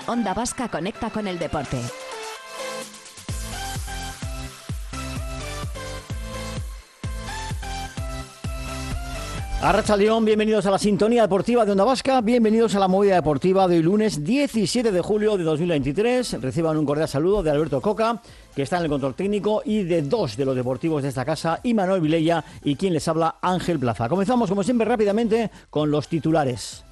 Onda Vasca conecta con el deporte. Arratsaldeón, bienvenidos a la sintonía deportiva de Onda Vasca, bienvenidos a la movida deportiva de hoy lunes 17 de julio de 2023. Reciban un cordial saludo de Alberto Coca, que está en el control técnico, y de dos de los deportivos de esta casa, Imanol Vilella y quien les habla, Ángel Plaza. Comenzamos, como siempre, rápidamente con los titulares.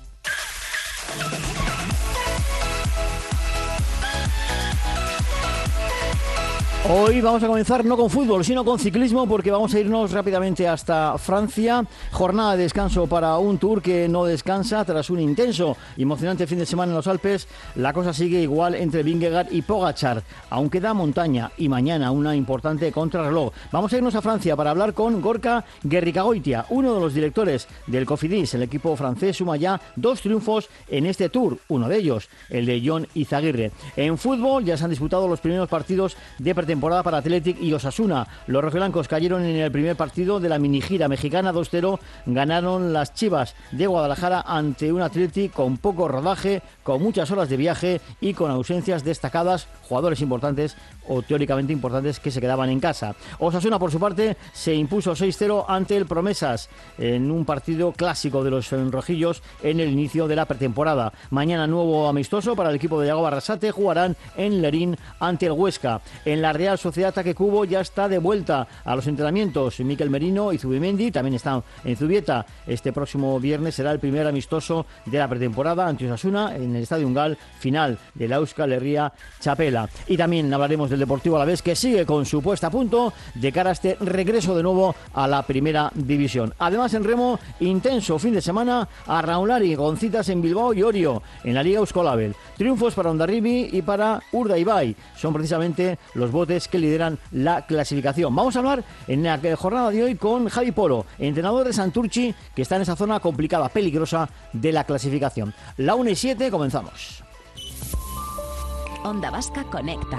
Hoy vamos a comenzar no con fútbol, sino con ciclismo, porque vamos a irnos rápidamente hasta Francia. Jornada de descanso para un Tour que no descansa tras un intenso y emocionante fin de semana en los Alpes. La cosa sigue igual entre Vingegaard y Pogačar, aunque da montaña y mañana una importante contrarreloj. Vamos a irnos a Francia para hablar con Gorka Gerrikagoitia, uno de los directores del Cofidis. El equipo francés suma ya 2 triunfos en este Tour, uno de ellos el de Jon Izagirre. En fútbol ya se han disputado los primeros partidos de pretemporada para Athletic y Osasuna. Los rojiblancos cayeron en el primer partido de la minigira mexicana 2-0. Ganaron las Chivas de Guadalajara ante un Athletic con poco rodaje, con muchas horas de viaje y con ausencias destacadas, jugadores importantes o teóricamente importantes que se quedaban en casa. Osasuna, por su parte, se impuso 6-0 ante el Promesas en un partido clásico de los rojillos en el inicio de la pretemporada. Mañana nuevo amistoso para el equipo de Yago Barrasate, jugarán en Lerín ante el Huesca. En la Real Sociedad Ataque Cubo ya está de vuelta a los entrenamientos Mikel Merino y Zubimendi, también están en Zubieta. Este próximo viernes será el primer amistoso de la pretemporada ante Osasuna en el Estadio Ungal, final de la Euskal Herria Chapela. Y también hablaremos del Deportivo Alavés, que sigue con su puesta a punto de cara a este regreso de nuevo a la primera división. Además, en remo, intenso fin de semana a Raulari con citas en Bilbao y Orio en la Liga Euskolabel. Triunfos para Hondarribi y para Urdaibai. Son precisamente los botes que lideran la clasificación. Vamos a hablar en la jornada de hoy con Javi Polo, entrenador de Santurchi, que está en esa zona complicada, peligrosa de la clasificación. La 1:07, comenzamos. Onda Vasca conecta.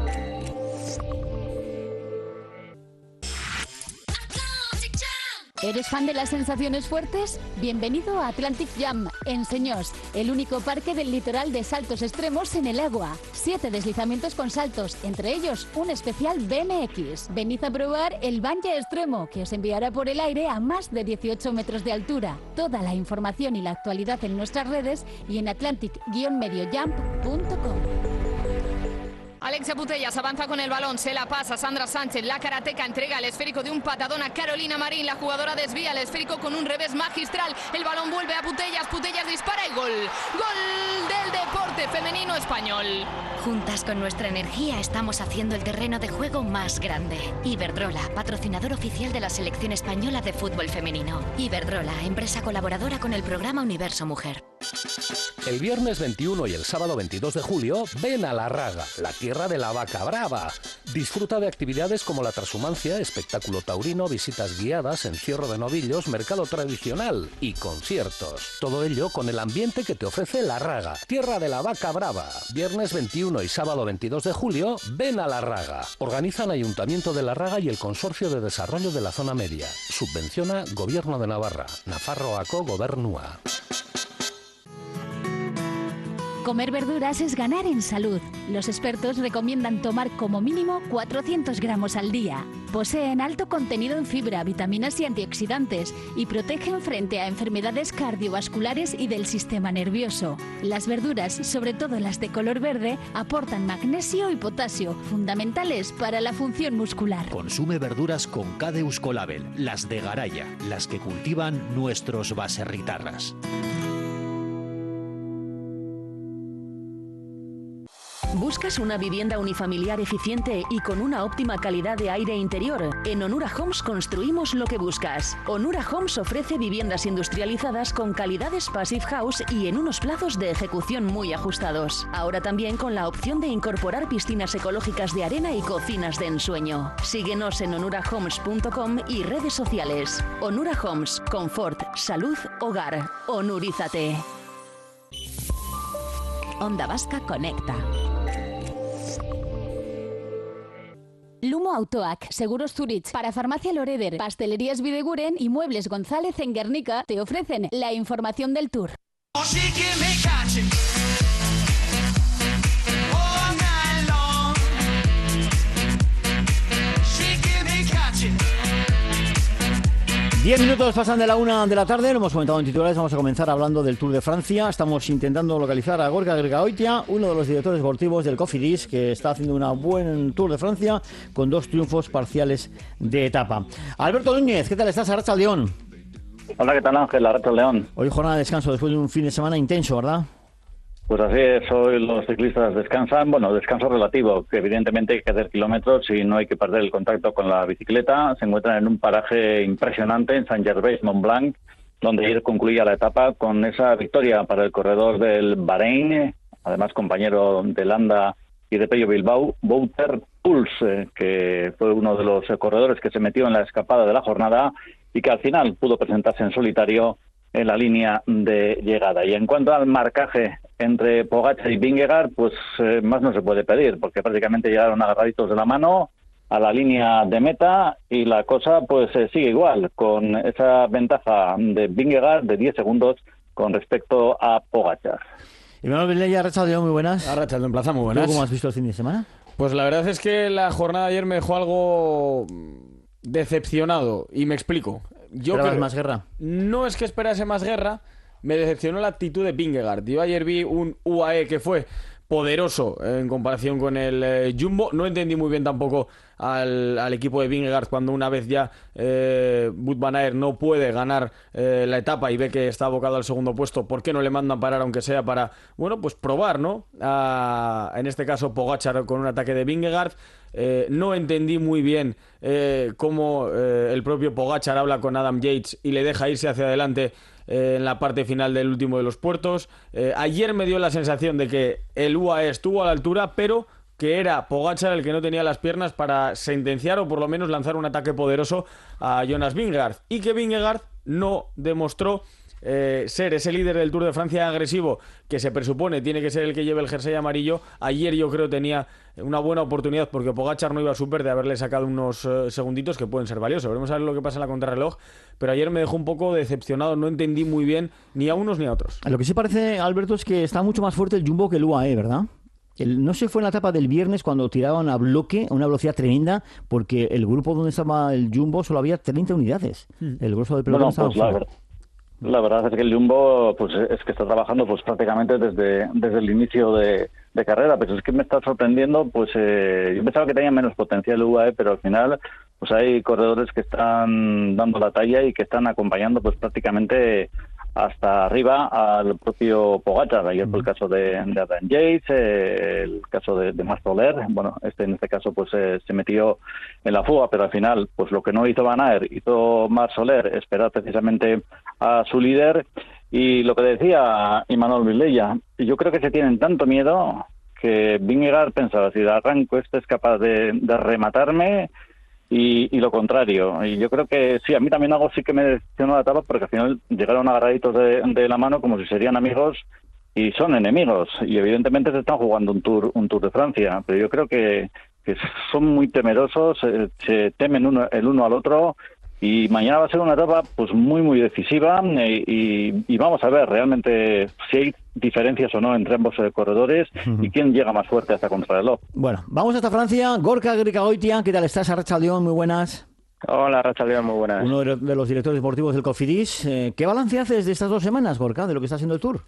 ¿Eres fan de las sensaciones fuertes? Bienvenido a Atlantic Jam, en Señors, el único parque del litoral de saltos extremos en el agua. 7 deslizamientos con saltos, entre ellos un especial BMX. Venid a probar el bungee extremo, que os enviará por el aire a más de 18 metros de altura. Toda la información y la actualidad en nuestras redes y en atlantic-mediojump.com. Alexia Putellas avanza con el balón, se la pasa Sandra Sánchez, la karateca entrega el esférico de un patadón a Carolina Marín, la jugadora desvía el esférico con un revés magistral, el balón vuelve a Putellas, Putellas dispara y gol, gol del deporte femenino español. Juntas con nuestra energía estamos haciendo el terreno de juego más grande. Iberdrola, patrocinador oficial de la selección española de fútbol femenino. Iberdrola, empresa colaboradora con el programa Universo Mujer. El viernes 21 y el sábado 22 de julio, ven a La Raga, la tierra de la vaca brava. Disfruta de actividades como la transhumancia, espectáculo taurino, visitas guiadas, encierro de novillos, mercado tradicional y conciertos. Todo ello con el ambiente que te ofrece La Raga, tierra de la vaca brava. Viernes 21 y sábado 22 de julio, ven a La Raga. Organizan Ayuntamiento de La Raga y el Consorcio de Desarrollo de la Zona Media. Subvenciona Gobierno de Navarra. Nafarroako Gobernua. Comer verduras es ganar en salud. Los expertos recomiendan tomar como mínimo 400 gramos al día. Poseen alto contenido en fibra, vitaminas y antioxidantes y protegen frente a enfermedades cardiovasculares y del sistema nervioso. Las verduras, sobre todo las de color verde, aportan magnesio y potasio, fundamentales para la función muscular. Consume verduras con K de Euskolabel, las de Garaya, las que cultivan nuestros baserritarras. ¿Buscas una vivienda unifamiliar eficiente y con una óptima calidad de aire interior? En Onura Homes construimos lo que buscas. Onura Homes ofrece viviendas industrializadas con calidades Passive House y en unos plazos de ejecución muy ajustados. Ahora también con la opción de incorporar piscinas ecológicas de arena y cocinas de ensueño. Síguenos en onurahomes.com y redes sociales. Onura Homes, confort, salud, hogar. Onurízate. Onda Vasca conecta. Lumo Autoac, Seguros Zurich, para Farmacia Loreder, Pastelerías Bideguren y Muebles González en Guernica te ofrecen la información del Tour. 10 minutos pasan de la 1 de la tarde, lo hemos comentado en titulares, vamos a comenzar hablando del Tour de Francia. Estamos intentando localizar a Gorka Grigauitia, uno de los directores deportivos del Cofidis, que está haciendo un buen Tour de Francia con 2 triunfos parciales de etapa. Alberto Núñez, ¿qué tal estás? Arratsaldeon. Hola, ¿qué tal, Ángel? Arratsaldeon. Hoy jornada de descanso después de un fin de semana intenso, ¿verdad? Pues así es, hoy los ciclistas descansan, bueno, descanso relativo, que evidentemente hay que hacer kilómetros y no hay que perder el contacto con la bicicleta. Se encuentran en un paraje impresionante en Saint-Gervais-Mont-Blanc, donde ayer concluía la etapa con esa victoria para el corredor del Bahrein, además compañero de Landa y de Pello Bilbao, Wouter Puls, que fue uno de los corredores que se metió en la escapada de la jornada y que al final pudo presentarse en solitario en la línea de llegada. Y en cuanto al marcaje entre Pogačar y Vingegaard, pues más no se puede pedir, porque prácticamente llegaron agarraditos de la mano a la línea de meta y la cosa pues sigue igual, con esa ventaja de Vingegaard de 10 segundos con respecto a Pogačar. Imanol Vilella, Arratsaldeon, muy buenas. Arratsaldeon, Plaza, muy buenas. ¿Tú cómo has visto el fin de semana? Pues la verdad es que la jornada de ayer me dejó algo decepcionado, y me explico. ¿Esperabas más guerra? No es que esperase más guerra, me decepcionó la actitud de Vingegaard. Yo ayer vi un UAE que fue poderoso en comparación con el Jumbo. No entendí muy bien tampoco al equipo de Vingegaard cuando una vez ya Wout van Aert no puede ganar la etapa y ve que está abocado al segundo puesto. ¿Por qué no le mandan parar, aunque sea para, bueno, pues probar, ¿no? En este caso Pogačar con un ataque de Vingegaard. No entendí muy bien cómo el propio Pogačar habla con Adam Yates y le deja irse hacia adelante en la parte final del último de los puertos. Ayer me dio la sensación de que el UAE estuvo a la altura, pero que era Pogačar el que no tenía las piernas para sentenciar o por lo menos lanzar un ataque poderoso a Jonas Vingegaard, y que Vingegaard no demostró ser ese líder del Tour de Francia agresivo que se presupone tiene que ser el que lleve el jersey amarillo. Ayer yo creo tenía una buena oportunidad, porque Pogačar no iba súper, de haberle sacado unos segunditos que pueden ser valiosos. Veremos a ver lo que pasa en la contrarreloj, pero ayer me dejó un poco decepcionado, no entendí muy bien ni a unos ni a otros. Lo que sí parece, Alberto, es que está mucho más fuerte el Jumbo que el UAE, ¿verdad? No se fue en la etapa del viernes cuando tiraban a bloque a una velocidad tremenda, porque el grupo donde estaba el Jumbo solo había 30 unidades. El grueso del pelotón estaba fuera. La verdad es que el Jumbo pues es que está trabajando pues prácticamente desde el inicio de carrera, pero es que me está sorprendiendo, pues yo pensaba que tenía menos potencial el UAE, pero al final pues hay corredores que están dando la talla y que están acompañando pues prácticamente hasta arriba al propio Pogačar. Ayer fue el caso de Adam Yates, el caso de Mats Soler. Bueno, en este caso pues se metió en la fuga, pero al final pues lo que no hizo Van Aert, hizo Mats Soler, esperar precisamente a su líder. Y lo que decía Imanol Vilella, yo creo que se tienen tanto miedo que Vingegaard pensaba, si de arranco este es capaz de rematarme, y lo contrario. Y yo creo que sí, a mí también algo sí que me decepcionó la etapa, porque al final llegaron agarraditos de la mano como si serían amigos, y son enemigos, y evidentemente se están jugando un Tour de Francia, pero yo creo que son muy temerosos, se temen el uno al otro, y mañana va a ser una etapa pues muy decisiva, y vamos a ver realmente si hay diferencias o no entre ambos corredores y quién llega más fuerte hasta contrarreloj. Bueno, vamos hasta Francia. Gorka Grigauitia, ¿qué tal estás? Arratsaldeon, muy buenas. Hola, Arratsaldeon, muy buenas. Uno de los directores deportivos del Cofidis. ¿Qué balance haces de estas 2 semanas, Gorka, de lo que está haciendo el Tour?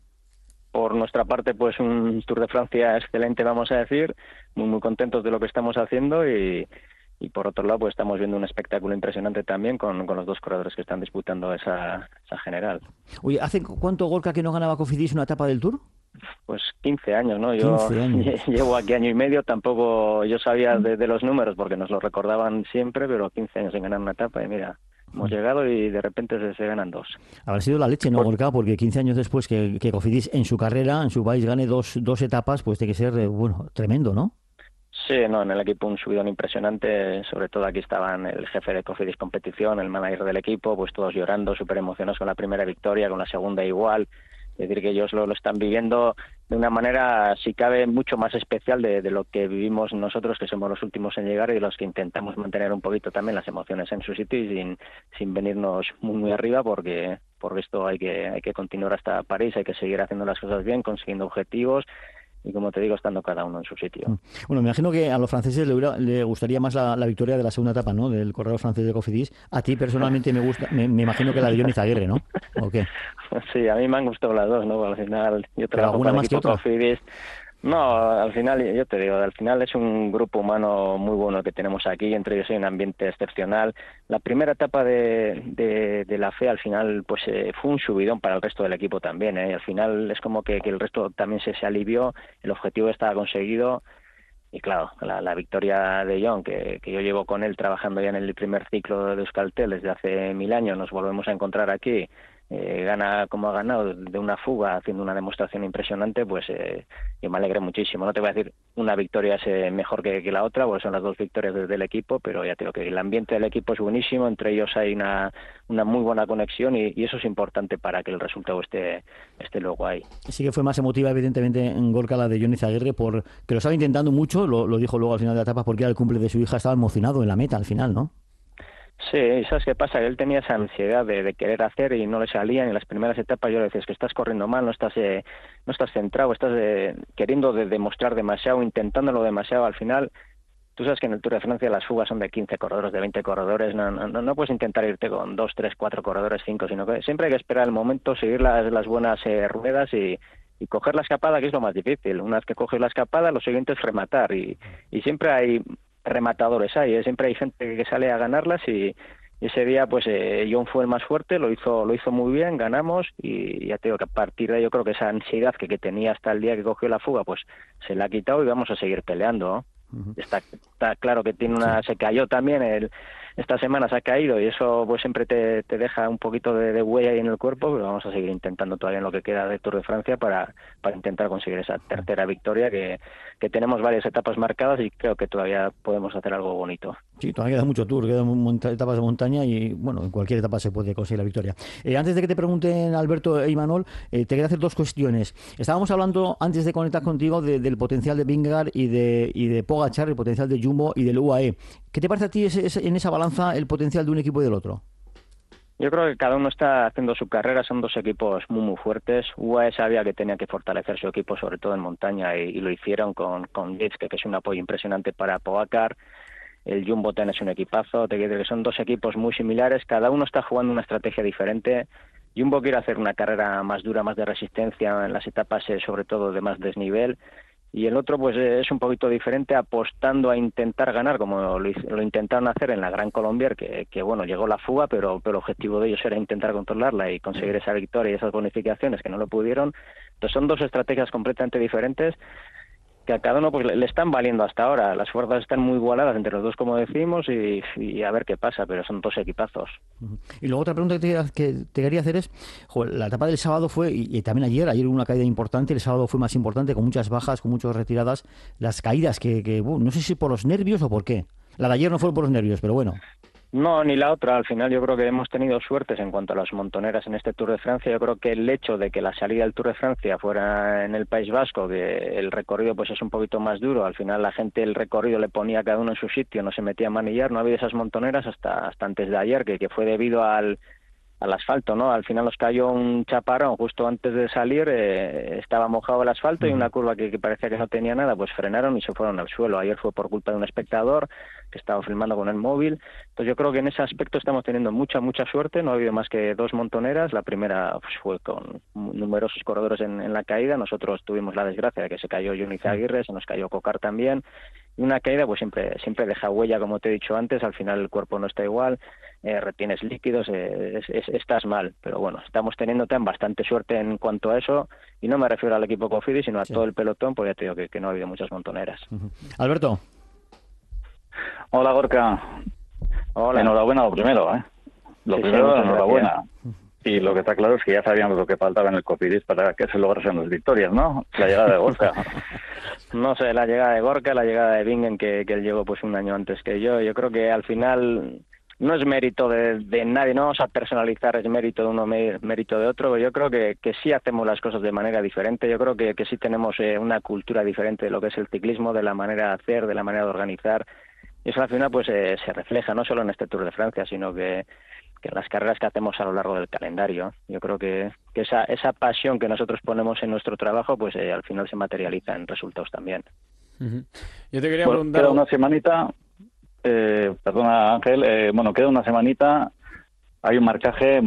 Por nuestra parte, pues un Tour de Francia excelente, vamos a decir, muy contentos de lo que estamos haciendo, y por otro lado pues estamos viendo un espectáculo impresionante también con los 2 corredores que están disputando esa general. Oye, ¿hace cuánto, Gorka, que no ganaba Cofidis una etapa del Tour? Pues 15 años, ¿no? Yo 15 años. Llevo aquí año y medio, tampoco yo sabía de los números porque nos lo recordaban siempre, pero 15 años sin ganar una etapa, y mira, hemos llegado y de repente se ganan 2. Habrá sido la leche, ¿no, Gorka? Porque 15 años después que Cofidis en su carrera, en su país, gane dos etapas, pues tiene que ser, bueno, tremendo, ¿no? Sí, no, en el equipo un subidón impresionante, sobre todo aquí estaban el jefe de Cofidis Competición, el manager del equipo, pues todos llorando, súper emocionados con la primera victoria, con la segunda igual. Es decir, que ellos lo están viviendo de una manera, si cabe, mucho más especial de lo que vivimos nosotros, que somos los últimos en llegar y los que intentamos mantener un poquito también las emociones en su sitio y sin venirnos muy arriba, porque esto hay que continuar hasta París, hay que seguir haciendo las cosas bien, consiguiendo objetivos. como te digo, estando cada uno en su sitio. Bueno, me imagino que a los franceses le gustaría más la victoria de la segunda etapa, ¿no? Del corredor francés de Cofidis. A ti personalmente me imagino que la de Jon Izagirre, ¿no? ¿O qué? Sí, a mí me han gustado las dos, ¿no? Al final yo trabajo alguna más que otra. Cofidis. No, al final, yo te digo, al final es un grupo humano muy bueno que tenemos aquí, entre ellos hay un ambiente excepcional. La primera etapa de la FE al final pues fue un subidón para el resto del equipo también, ¿eh? Al final es como que el resto también se alivió, el objetivo estaba conseguido. Y claro, la victoria de Jon, que yo llevo con él trabajando ya en el primer ciclo de Euskaltel desde hace 1000 años, nos volvemos a encontrar aquí, gana como ha ganado de una fuga, haciendo una demostración impresionante, pues yo me alegré muchísimo. No te voy a decir una victoria es mejor que la otra, porque son las dos victorias del equipo, pero ya te digo que el ambiente del equipo es buenísimo, entre ellos hay una muy buena conexión y eso es importante para que el resultado esté luego ahí. Sí que fue más emotiva, evidentemente, en Gorka la de Jon Izagirre, porque lo estaba intentando mucho, lo dijo luego al final de la etapa, porque era el cumple de su hija, estaba emocionado en la meta al final, ¿no? Sí, ¿sabes qué pasa? Él tenía esa ansiedad de querer hacer y no le salía. En las primeras etapas yo le decía, es que estás corriendo mal, no estás centrado, estás queriendo demostrar demasiado, intentándolo demasiado. Al final, tú sabes que en el Tour de Francia las fugas son de 15 corredores, de 20 corredores. No puedes intentar irte con 2, 3, 4 corredores, 5, sino que siempre hay que esperar el momento, seguir las buenas ruedas y coger la escapada, que es lo más difícil. Una vez que coges la escapada, lo siguiente es rematar y siempre hay rematadores ahí, siempre hay gente que sale a ganarlas y ese día pues Jon fue el más fuerte, lo hizo muy bien, ganamos y ya te digo que a partir de ahí yo creo que esa ansiedad que tenía hasta el día que cogió la fuga pues se la ha quitado y vamos a seguir peleando, ¿no? Está claro que tiene se cayó también, esta semana se ha caído y eso pues siempre te deja un poquito de huella ahí en el cuerpo, pero vamos a seguir intentando todavía en lo que queda de Tour de Francia para intentar conseguir esa tercera victoria que tenemos varias etapas marcadas y creo que todavía podemos hacer algo bonito. Sí, todavía queda mucho Tour, quedan etapas de montaña y bueno, en cualquier etapa se puede conseguir la victoria. Antes de que te pregunten Alberto e Imanol, te quería hacer dos cuestiones. Estábamos hablando antes de conectar contigo del potencial de Vingegaard y de Pogačar, el potencial de Jumbo y del UAE. ¿Qué te parece a ti en esa balanza el potencial de un equipo y del otro? Yo creo que cada uno está haciendo su carrera, son dos equipos muy fuertes. UAE sabía que tenía que fortalecer su equipo, sobre todo en montaña, y lo hicieron con Yates, que es un apoyo impresionante para Pogačar. El Jumbo Ten es un equipazo, te quiero decir que son dos equipos muy similares, cada uno está jugando una estrategia diferente. Jumbo quiere hacer una carrera más dura, más de resistencia en las etapas, sobre todo de más desnivel, y el otro pues es un poquito diferente, apostando a intentar ganar como lo intentaron hacer en la Gran Colombier, que bueno, llegó la fuga, pero el objetivo de ellos era intentar controlarla y conseguir esa victoria y esas bonificaciones que no lo pudieron. Entonces son dos estrategias completamente diferentes que a cada uno pues le están valiendo hasta ahora. Las fuerzas están muy igualadas entre los dos, como decimos, y a ver qué pasa, pero son dos equipazos. Y luego otra pregunta que te quería hacer es, la etapa del sábado fue, y también ayer hubo una caída importante, el sábado fue más importante, con muchas bajas, con muchas retiradas, las caídas que no sé si por los nervios o por qué. La de ayer no fue por los nervios, pero bueno. No, ni la otra. Al final yo creo que hemos tenido suertes en cuanto a las montoneras en este Tour de Francia. Yo creo que el hecho de que la salida del Tour de Francia fuera en el País Vasco, que el recorrido pues es un poquito más duro, al final la gente el recorrido le ponía a cada uno en su sitio, no se metía a manillar, no ha habido esas montoneras hasta antes de ayer, que fue debido al asfalto, ¿no? Al final nos cayó un chaparrón justo antes de salir, estaba mojado el asfalto y una curva que parecía que no tenía nada, pues frenaron y se fueron al suelo. Ayer fue por culpa de un espectador que estaba filmando con el móvil. Entonces yo creo que en ese aspecto estamos teniendo mucha suerte, no ha habido más que dos montoneras. La primera pues, fue con numerosos corredores en la caída, nosotros tuvimos la desgracia de que se cayó Jon Izagirre, se nos cayó Cocar también, y una caída pues siempre deja huella, como te he dicho antes, al final el cuerpo no está igual, retienes líquidos, estás mal, pero bueno, estamos teniendo bastante suerte en cuanto a eso, y no me refiero al equipo Cofidis, sino a todo el pelotón, porque ya te digo que no ha habido muchas montoneras. Alberto. Hola, Gorka. Hola. Enhorabuena lo primero, Lo primero, enhorabuena. Y lo que está claro es que ya sabíamos lo que faltaba en el Cofidis para que se lograsen las victorias, ¿no? La llegada de Gorka. No sé, la llegada de Gorka, la llegada de Bingen, que él llegó pues un año antes que yo. Yo creo que al final no es mérito de nadie, no vamos a personalizar, es mérito de uno, mérito de otro. Yo creo que sí hacemos las cosas de manera diferente. Yo creo que sí tenemos una cultura diferente de lo que es el ciclismo, de la manera de hacer, de la manera de organizar. Y eso al final pues se refleja no solo en este Tour de Francia, sino que en las carreras que hacemos a lo largo del calendario. Yo creo que esa pasión que nosotros ponemos en nuestro trabajo, pues al final se materializa en resultados también. Yo te quería preguntar... Queda una semanita, perdona Ángel, queda una semanita, hay un marcaje,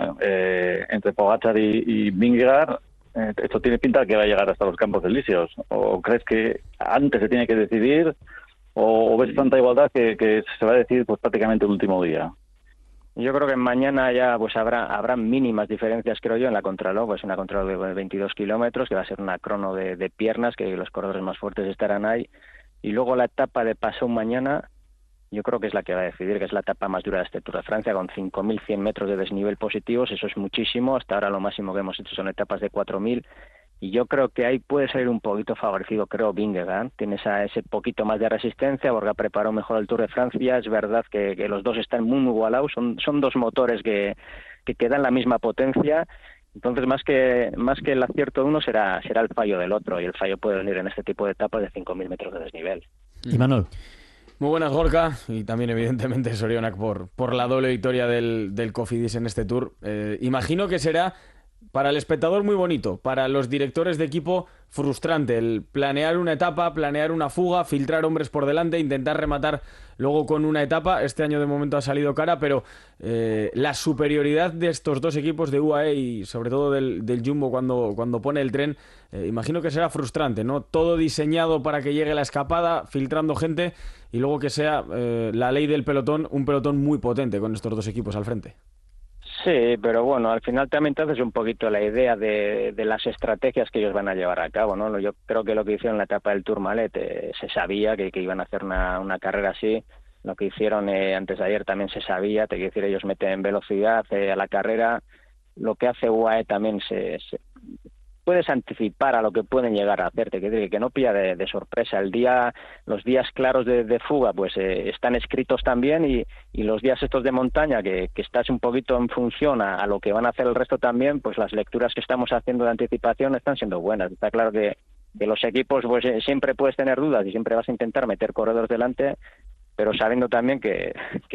entre Pogačar y Vingegaard. Esto tiene pinta de que va a llegar hasta los Campos Elíseos. ¿O crees que antes se tiene que decidir? ¿O ves tanta igualdad que se va a decidir pues prácticamente el último día? Yo creo que mañana ya pues habrá mínimas diferencias, creo yo, en la contrarreloj. Pues una contrarreloj de 22 kilómetros, que va a ser una crono de piernas, que los corredores más fuertes estarán ahí. Y luego la etapa de Passau mañana, yo creo que es la que va a decidir, que es la etapa más dura de este Tour de Francia, con 5.100 metros de desnivel positivos. Eso es muchísimo. Hasta ahora lo máximo que hemos hecho son etapas de 4.000. Y yo creo que ahí puede salir un poquito favorecido, creo, Vingegaard. Tiene ese poquito más de resistencia porque ha preparado mejor el Tour de Francia. Es verdad que los dos están muy igualados. Son dos motores que dan la misma potencia. Entonces, más que el acierto de uno será el fallo del otro. Y el fallo puede venir en este tipo de etapas de 5.000 metros de desnivel. Y Manuel. Muy buenas, Gorka, y también evidentemente Sorionak por la doble victoria del Cofidis en este Tour. Imagino que será para el espectador muy bonito, para los directores de equipo frustrante, el planear una etapa, planear una fuga, filtrar hombres por delante, intentar rematar luego con una etapa. Este año de momento ha salido cara, pero la superioridad de estos dos equipos de UAE y sobre todo del Jumbo cuando pone el tren, imagino que será frustrante, ¿no? Todo diseñado para que llegue la escapada, filtrando gente, y luego que sea la ley del pelotón, un pelotón muy potente con estos dos equipos al frente. Sí, pero bueno, al final también te haces un poquito la idea de las estrategias que ellos van a llevar a cabo, ¿no? Yo creo que lo que hicieron en la etapa del Tourmalet se sabía que iban a hacer una carrera así. Lo que hicieron antes de ayer también se sabía, te quiero decir, ellos meten velocidad a la carrera. Lo que hace UAE también puedes anticipar a lo que pueden llegar a hacer, te quiero decir, que no pilla de sorpresa. Los días claros de fuga pues están escritos también, y los días estos de montaña que estás un poquito en función a lo que van a hacer el resto también, pues las lecturas que estamos haciendo de anticipación están siendo buenas. Está claro que los equipos pues siempre puedes tener dudas y siempre vas a intentar meter corredores delante, pero sabiendo también que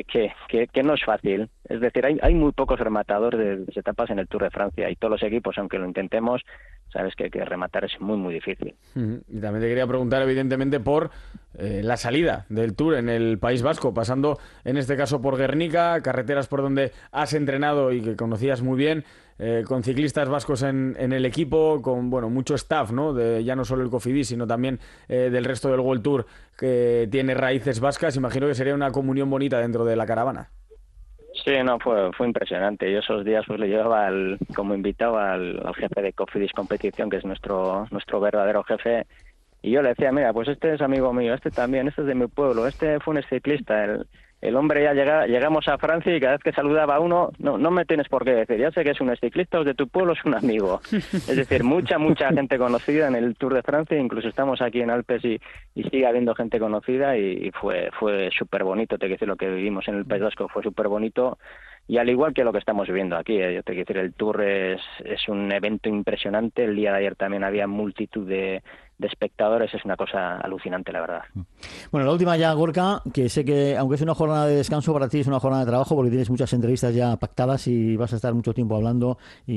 no es fácil. Es decir, hay muy pocos rematadores de etapas en el Tour de Francia, y todos los equipos, aunque lo intentemos, sabes que rematar es muy, muy difícil. Y también te quería preguntar, evidentemente, por la salida del Tour en el País Vasco, pasando en este caso por Guernica, carreteras por donde has entrenado y que conocías muy bien, con ciclistas vascos en el equipo, con mucho staff, ¿no? Ya no solo el Cofidis, sino también del resto del World Tour, que tiene raíces vascas. Imagino que sería una comunión bonita dentro de la caravana. Sí, no, fue impresionante. Yo esos días pues le llevaba como invitado al jefe de Cofidis Competición, que es nuestro verdadero jefe, y yo le decía, mira, pues este es amigo mío, este también, este es de mi pueblo, este fue un ciclista, el hombre ya llegamos a Francia y cada vez que saludaba a uno, no me tienes por qué decir, ya sé que es un ciclista o es de tu pueblo, es un amigo. Es decir, mucha gente conocida en el Tour de Francia, incluso estamos aquí en Alpes y sigue habiendo gente conocida, y fue súper bonito. Te quiero decir, lo que vivimos en el País Vasco fue súper bonito, y al igual que lo que estamos viviendo aquí, yo te quiero decir, el Tour es un evento impresionante. El día de ayer también había multitud de espectadores, es una cosa alucinante, la verdad. Bueno, la última ya, Gorka, que sé que aunque es una jornada de descanso, para ti es una jornada de trabajo porque tienes muchas entrevistas ya pactadas y vas a estar mucho tiempo hablando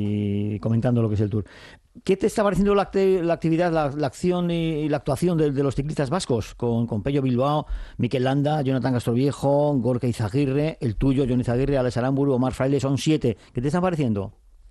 y comentando lo que es el Tour. ¿Qué te está pareciendo la actividad, la acción y la actuación de los ciclistas vascos? Con Pello Bilbao, Mikel Landa, Jonathan Castroviejo, Gorka Izagirre, el tuyo, Jon Izagirre, Alex Aramburu, Omar Fraile, son 7. ¿Qué te están pareciendo?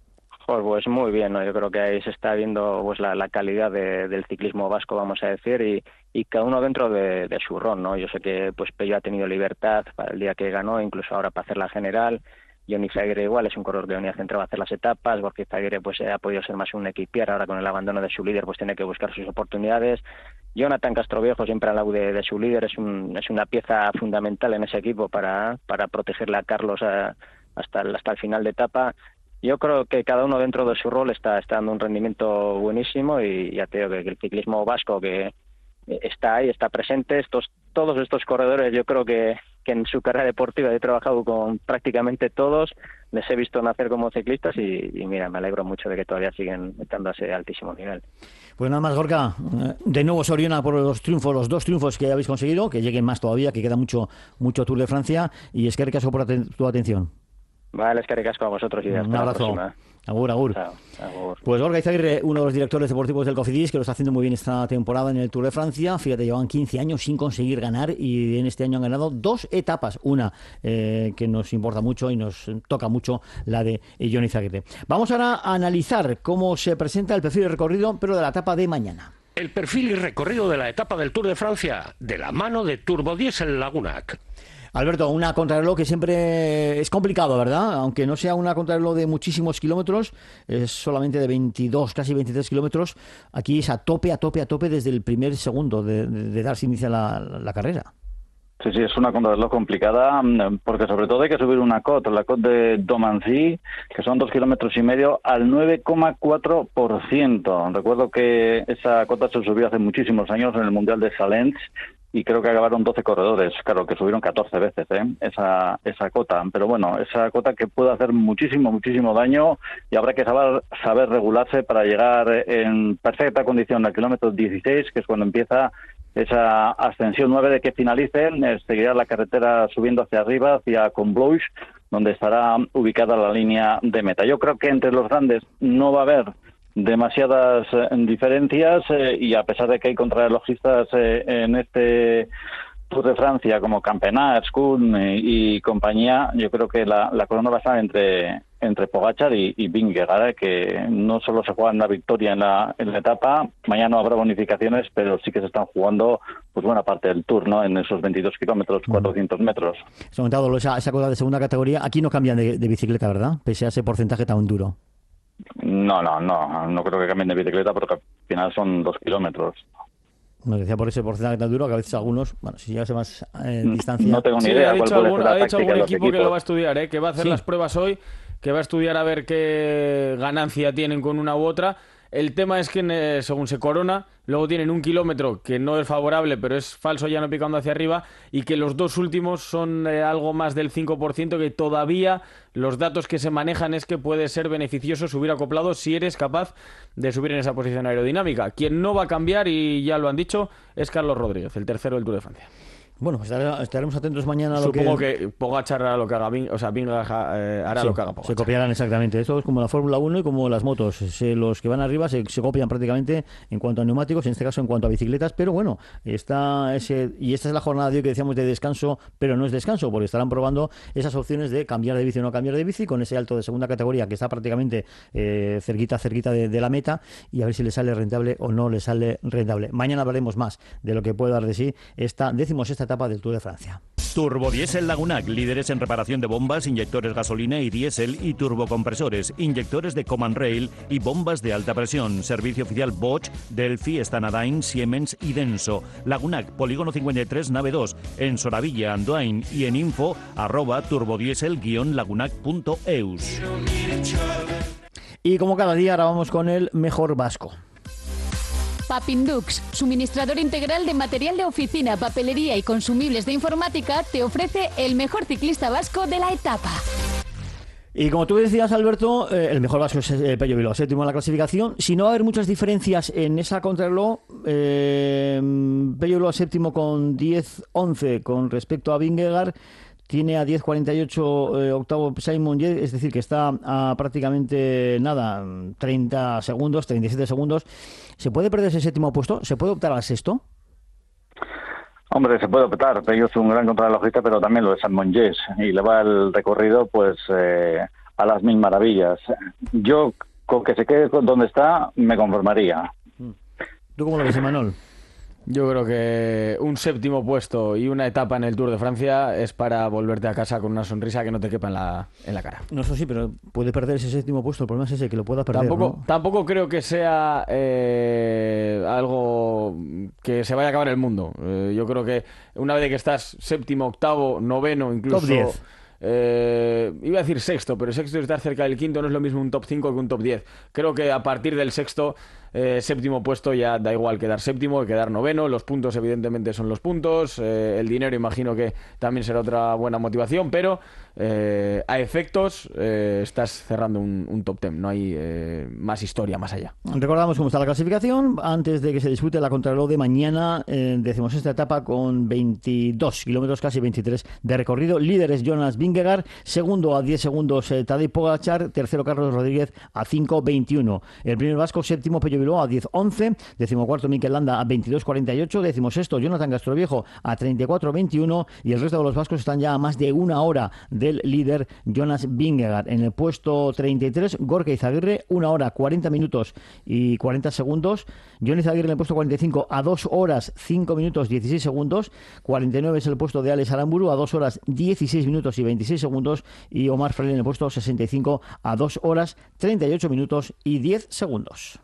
Pues muy bien, ¿no? Yo creo que ahí se está viendo pues la calidad del ciclismo vasco, vamos a decir, y cada uno dentro de su rol, ¿no? Yo sé que pues Pello ha tenido libertad para el día que ganó, incluso ahora para hacer la general. Jon Izagirre igual, es un corredor que venía centrado a hacer las etapas. Gorka Izagirre pues ha podido ser más un equipier, ahora con el abandono de su líder pues tiene que buscar sus oportunidades. Jonathan Castroviejo siempre al lado de su líder, es una pieza fundamental en ese equipo para protegerle a Carlos hasta el final de etapa. Yo creo que cada uno dentro de su rol está dando un rendimiento buenísimo, y ya te digo que el ciclismo vasco que está ahí, está presente. Todos estos corredores, yo creo que en su carrera deportiva he trabajado con prácticamente todos, les he visto nacer como ciclistas y mira, me alegro mucho de que todavía siguen estando a ese altísimo nivel. Pues nada más, Gorka, de nuevo Soriona por los 2 triunfos que habéis conseguido, que lleguen más todavía, que queda mucho Tour de Francia, y es que recasco por tu atención. Vale, es que ricasco a vosotros y hasta un abrazo. la próxima. Agur. Chao, agur. Pues Gorka Izaguirre, uno de los directores deportivos del Cofidis, que lo está haciendo muy bien esta temporada en el Tour de Francia. Fíjate, llevan 15 años sin conseguir ganar y en este año han ganado 2 etapas. Una que nos importa mucho y nos toca mucho, la de Jon Izaguirre. Vamos ahora a analizar cómo se presenta el perfil de recorrido, pero de la etapa de mañana. El perfil y recorrido de la etapa del Tour de Francia, de la mano de Turbodiesel Lagunac. Alberto, una contrarreloj que siempre es complicado, ¿verdad? Aunque no sea una contrarreloj de muchísimos kilómetros, es solamente de 22, casi 23 kilómetros. Aquí es a tope desde el primer segundo de darse inicio a la carrera. Sí, es una contrarreloj complicada, porque sobre todo hay que subir una cota, la cota de Domancy, que son 2,5 kilómetros al 9,4%. Recuerdo que esa cota se subió hace muchísimos años en el Mundial de Salents, y creo que acabaron 12 corredores, claro, que subieron 14 veces esa cota. Pero bueno, esa cota que puede hacer muchísimo daño, y habrá que saber regularse para llegar en perfecta condición al kilómetro 16, que es cuando empieza esa ascensión 9 de que finalicen. Seguirá la carretera subiendo hacia arriba, hacia Combloux, donde estará ubicada la línea de meta. Yo creo que entre los grandes no va a haber demasiadas diferencias, y a pesar de que hay contrarrelojistas en este Tour de Francia como Campenard, Kuhn y compañía, yo creo que la corona va a estar entre Pogačar y Vingegaard, que no solo se juegan la victoria en la etapa, mañana no habrá bonificaciones, pero sí que se están jugando pues buena parte del Tour, ¿no? En esos 22 kilómetros, 400 metros. Se ha aumentado esa cota de segunda categoría. Aquí no cambian de bicicleta, ¿verdad? Pese a ese porcentaje tan duro. No creo que cambien de bicicleta, porque al final son 2 kilómetros. Nos decía por ese porcentaje tan duro que a veces algunos, bueno, si llegase más distancia... No tengo ni idea. Ha dicho algún equipo equipos que lo va a estudiar, que va a hacer las pruebas hoy, que va a estudiar a ver qué ganancia tienen con una u otra. El tema es que según se corona, luego tienen 1 kilómetro que no es favorable, pero es falso llano picando hacia arriba, y que los 2 últimos son algo más del 5%, que todavía los datos que se manejan es que puede ser beneficioso subir acoplado si eres capaz de subir en esa posición aerodinámica. Quien no va a cambiar, y ya lo han dicho, es Carlos Rodríguez, el tercero del Tour de Francia. Bueno, pues estaremos atentos mañana a lo Supongo que Pogačar hará lo que haga Vingegaard, hará lo que haga Pogačar. Se copiarán exactamente. Esto es como la Fórmula 1 y como las motos. Los que van arriba se copian prácticamente en cuanto a neumáticos, en este caso en cuanto a bicicletas. Pero bueno, y esta es la jornada de hoy que decíamos de descanso, pero no es descanso, porque estarán probando esas opciones de cambiar de bici o no cambiar de bici, con ese alto de segunda categoría que está prácticamente cerquita de la meta, y a ver si le sale rentable o no le sale rentable. Mañana hablaremos más de lo que puede dar de sí esta 16ª etapa del Tour de Francia. Turbodiesel Lagunac, líderes en reparación de bombas, inyectores gasolina y diésel y turbocompresores, inyectores de Command Rail y bombas de alta presión. Servicio oficial Bosch, Delphi, Stannadine, Siemens y Denso. Lagunac, Polígono 53, nave 2, en Soravilla, Andoain, y en info @turbodiesel-lagunac.eus. Y como cada día, ahora vamos con el mejor vasco. Papindux, suministrador integral de material de oficina, papelería y consumibles de informática, te ofrece el mejor ciclista vasco de la etapa. Y como tú decías, Alberto, el mejor vasco es Pello Bilbao, séptimo en la clasificación. Si no va a haber muchas diferencias en esa contrarreloj, Pello Bilbao séptimo con 10-11 con respecto a Vingegaard. Tiene a 10.48 octavo Simon Yates, es decir, que está a prácticamente 30 segundos, 37 segundos. ¿Se puede perder ese séptimo puesto? ¿Se puede optar al sexto? Hombre, se puede optar. Pello es un gran contrarrelojista, pero también lo es Simon Yates, y le va el recorrido pues a las mil maravillas. Yo, con que se quede donde está, me conformaría. ¿Tú cómo lo ves, Imanol? Yo creo que un séptimo puesto y una etapa en el Tour de Francia es para volverte a casa con una sonrisa que no te quepa en la cara. No, eso sí, pero puede perder ese séptimo puesto. El problema es ese, que lo pueda perder. Tampoco creo que sea algo que se vaya a acabar el mundo. Yo creo que una vez que estás séptimo, octavo, noveno, incluso... Top 10. Iba a decir sexto, pero sexto y estar cerca del quinto no es lo mismo un top 5 que un top 10. Creo que a partir del sexto séptimo puesto ya da igual quedar séptimo que quedar noveno. Los puntos evidentemente son los puntos, el dinero imagino que también será otra buena motivación, pero a efectos estás cerrando un top 10, no hay más historia más allá. Recordamos cómo está la clasificación antes de que se dispute la contrarreloj de mañana. Decimos esta etapa con 22 kilómetros, casi 23 de recorrido. Líder es Jonas Vingegaard, segundo a 10 segundos Tadej Pogačar, tercero Carlos Rodríguez a 5.21. El primer vasco, séptimo Pello Bilbao a 10.11, decimocuarto Mikel Landa a 22.48, decimosexto Jonathan Castroviejo a 34.21 y el resto de los vascos están ya a más de una hora del líder Jonas Vingegaard. En el puesto 33 Gorka Izaguirre, 1 hora 40 minutos y 40 segundos. Jon Izaguirre en el puesto 45 a 2 horas 5 minutos 16 segundos. 49 es el puesto de Alex Aramburu a 2 horas 16 minutos y 26 segundos. Y Omar Freire en el puesto 65 a 2 horas 38 minutos y 10 segundos.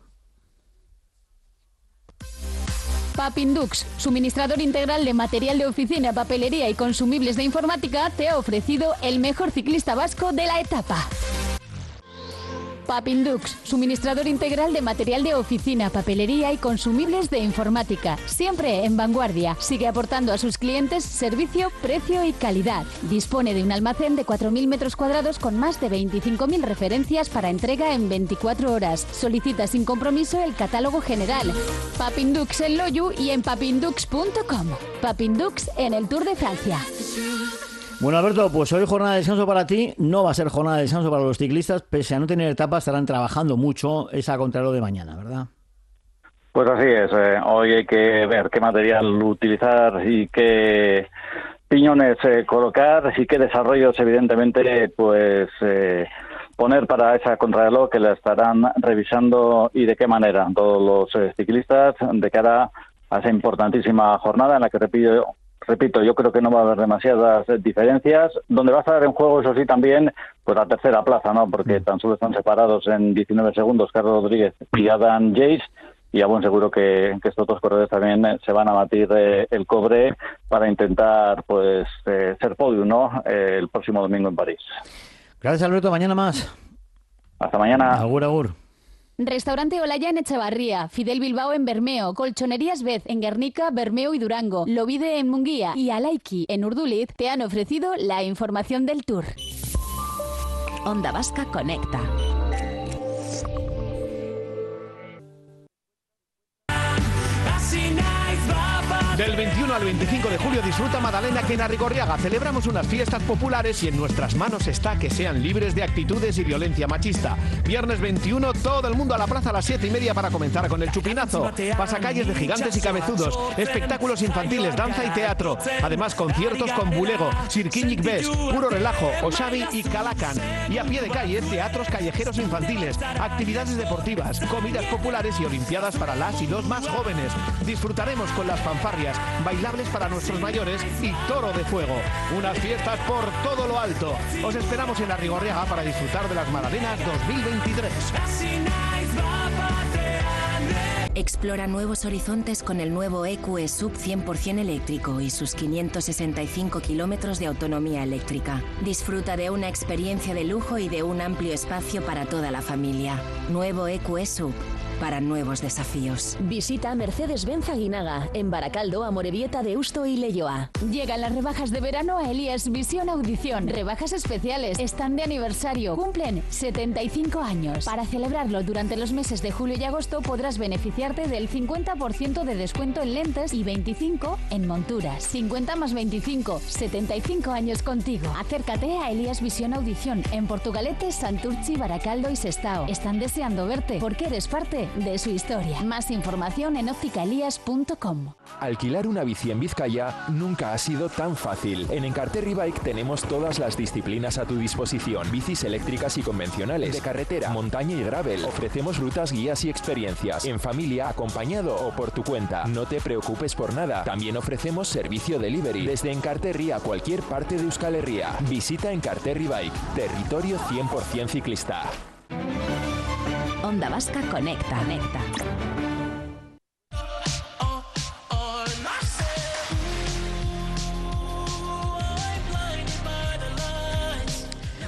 Papindux, suministrador integral de material de oficina, papelería y consumibles de informática, te ha ofrecido el mejor ciclista vasco de la etapa. Papindux, suministrador integral de material de oficina, papelería y consumibles de informática. Siempre en vanguardia. Sigue aportando a sus clientes servicio, precio y calidad. Dispone de un almacén de 4.000 metros cuadrados con más de 25.000 referencias para entrega en 24 horas. Solicita sin compromiso el catálogo general. Papindux en Loyu y en papindux.com. Papindux en el Tour de Francia. Bueno, Alberto, pues hoy jornada de descanso para ti, no va a ser jornada de descanso para los ciclistas, pese a no tener etapa, estarán trabajando mucho esa contrarreloj de mañana, ¿verdad? Pues así es, hoy hay que ver qué material utilizar y qué piñones colocar y qué desarrollos, evidentemente, pues poner para esa contrarreloj que la estarán revisando y de qué manera todos los ciclistas de cara a esa importantísima jornada en la que repito, yo creo que no va a haber demasiadas diferencias. Donde va a estar en juego, eso sí, también, pues la tercera plaza, ¿no? Porque tan solo están separados en 19 segundos Carlos Rodríguez y Adam Yates, y a buen seguro que estos dos corredores también se van a batir el cobre para intentar, pues, ser podium, ¿no? El próximo domingo en París. Gracias, Alberto. Mañana más. Hasta mañana. Agur, agur. Restaurante Olaya en Echevarría, Fidel Bilbao en Bermeo, Colchonerías Bez en Guernica, Bermeo y Durango, Lovide en Munguía y Alaiki en Urduliz te han ofrecido la información del Tour. Onda Vasca Conecta. Del 21 al 25 de julio disfruta Madalena que en Arrigorriaga celebramos unas fiestas populares y en nuestras manos está que sean libres de actitudes y violencia machista. Viernes 21, todo el mundo a la plaza a las 7:30 para comenzar con el chupinazo. Pasacalles de gigantes y cabezudos, espectáculos infantiles, danza y teatro. Además, conciertos con Bulego, Sirkinik Bes, Puro Relajo, Osabi y Calacan. Y a pie de calle, teatros callejeros infantiles, actividades deportivas, comidas populares y olimpiadas para las y los más jóvenes. Disfrutaremos con las fanfarrias, bailables para nuestros mayores y toro de fuego. Unas fiestas por todo lo alto. Os esperamos en Arrigorriaga para disfrutar de las Magdalenas 2023. Explora nuevos horizontes con el nuevo EQE Sub 100% eléctrico y sus 565 kilómetros de autonomía eléctrica. Disfruta de una experiencia de lujo y de un amplio espacio para toda la familia. Nuevo EQE Sub. Para nuevos desafíos. Visita Mercedes-Benz Aguinaga, en Baracaldo, Amorebieta, Deusto y Leioa. Llegan las rebajas de verano a Elías Visión Audición. Rebajas especiales, están de aniversario, cumplen 75 años. Para celebrarlo durante los meses de julio y agosto podrás beneficiarte del 50% de descuento en lentes y 25 en monturas. 50 más 25, 75 años contigo. Acércate a Elías Visión Audición en Portugalete, Santurchi, Baracaldo y Sestao. Están deseando verte porque eres parte de su historia. Más información en ópticaelías.com. Alquilar una bici en Vizcaya nunca ha sido tan fácil. En Encarterri Bike tenemos todas las disciplinas a tu disposición. Bicis eléctricas y convencionales, de carretera, montaña y gravel. Ofrecemos rutas, guías y experiencias. En familia, acompañado o por tu cuenta. No te preocupes por nada. También ofrecemos servicio delivery desde Encarterri a cualquier parte de Euskal Herria. Visita Encarterri Bike, territorio 100% ciclista. Onda Vasca Conecta.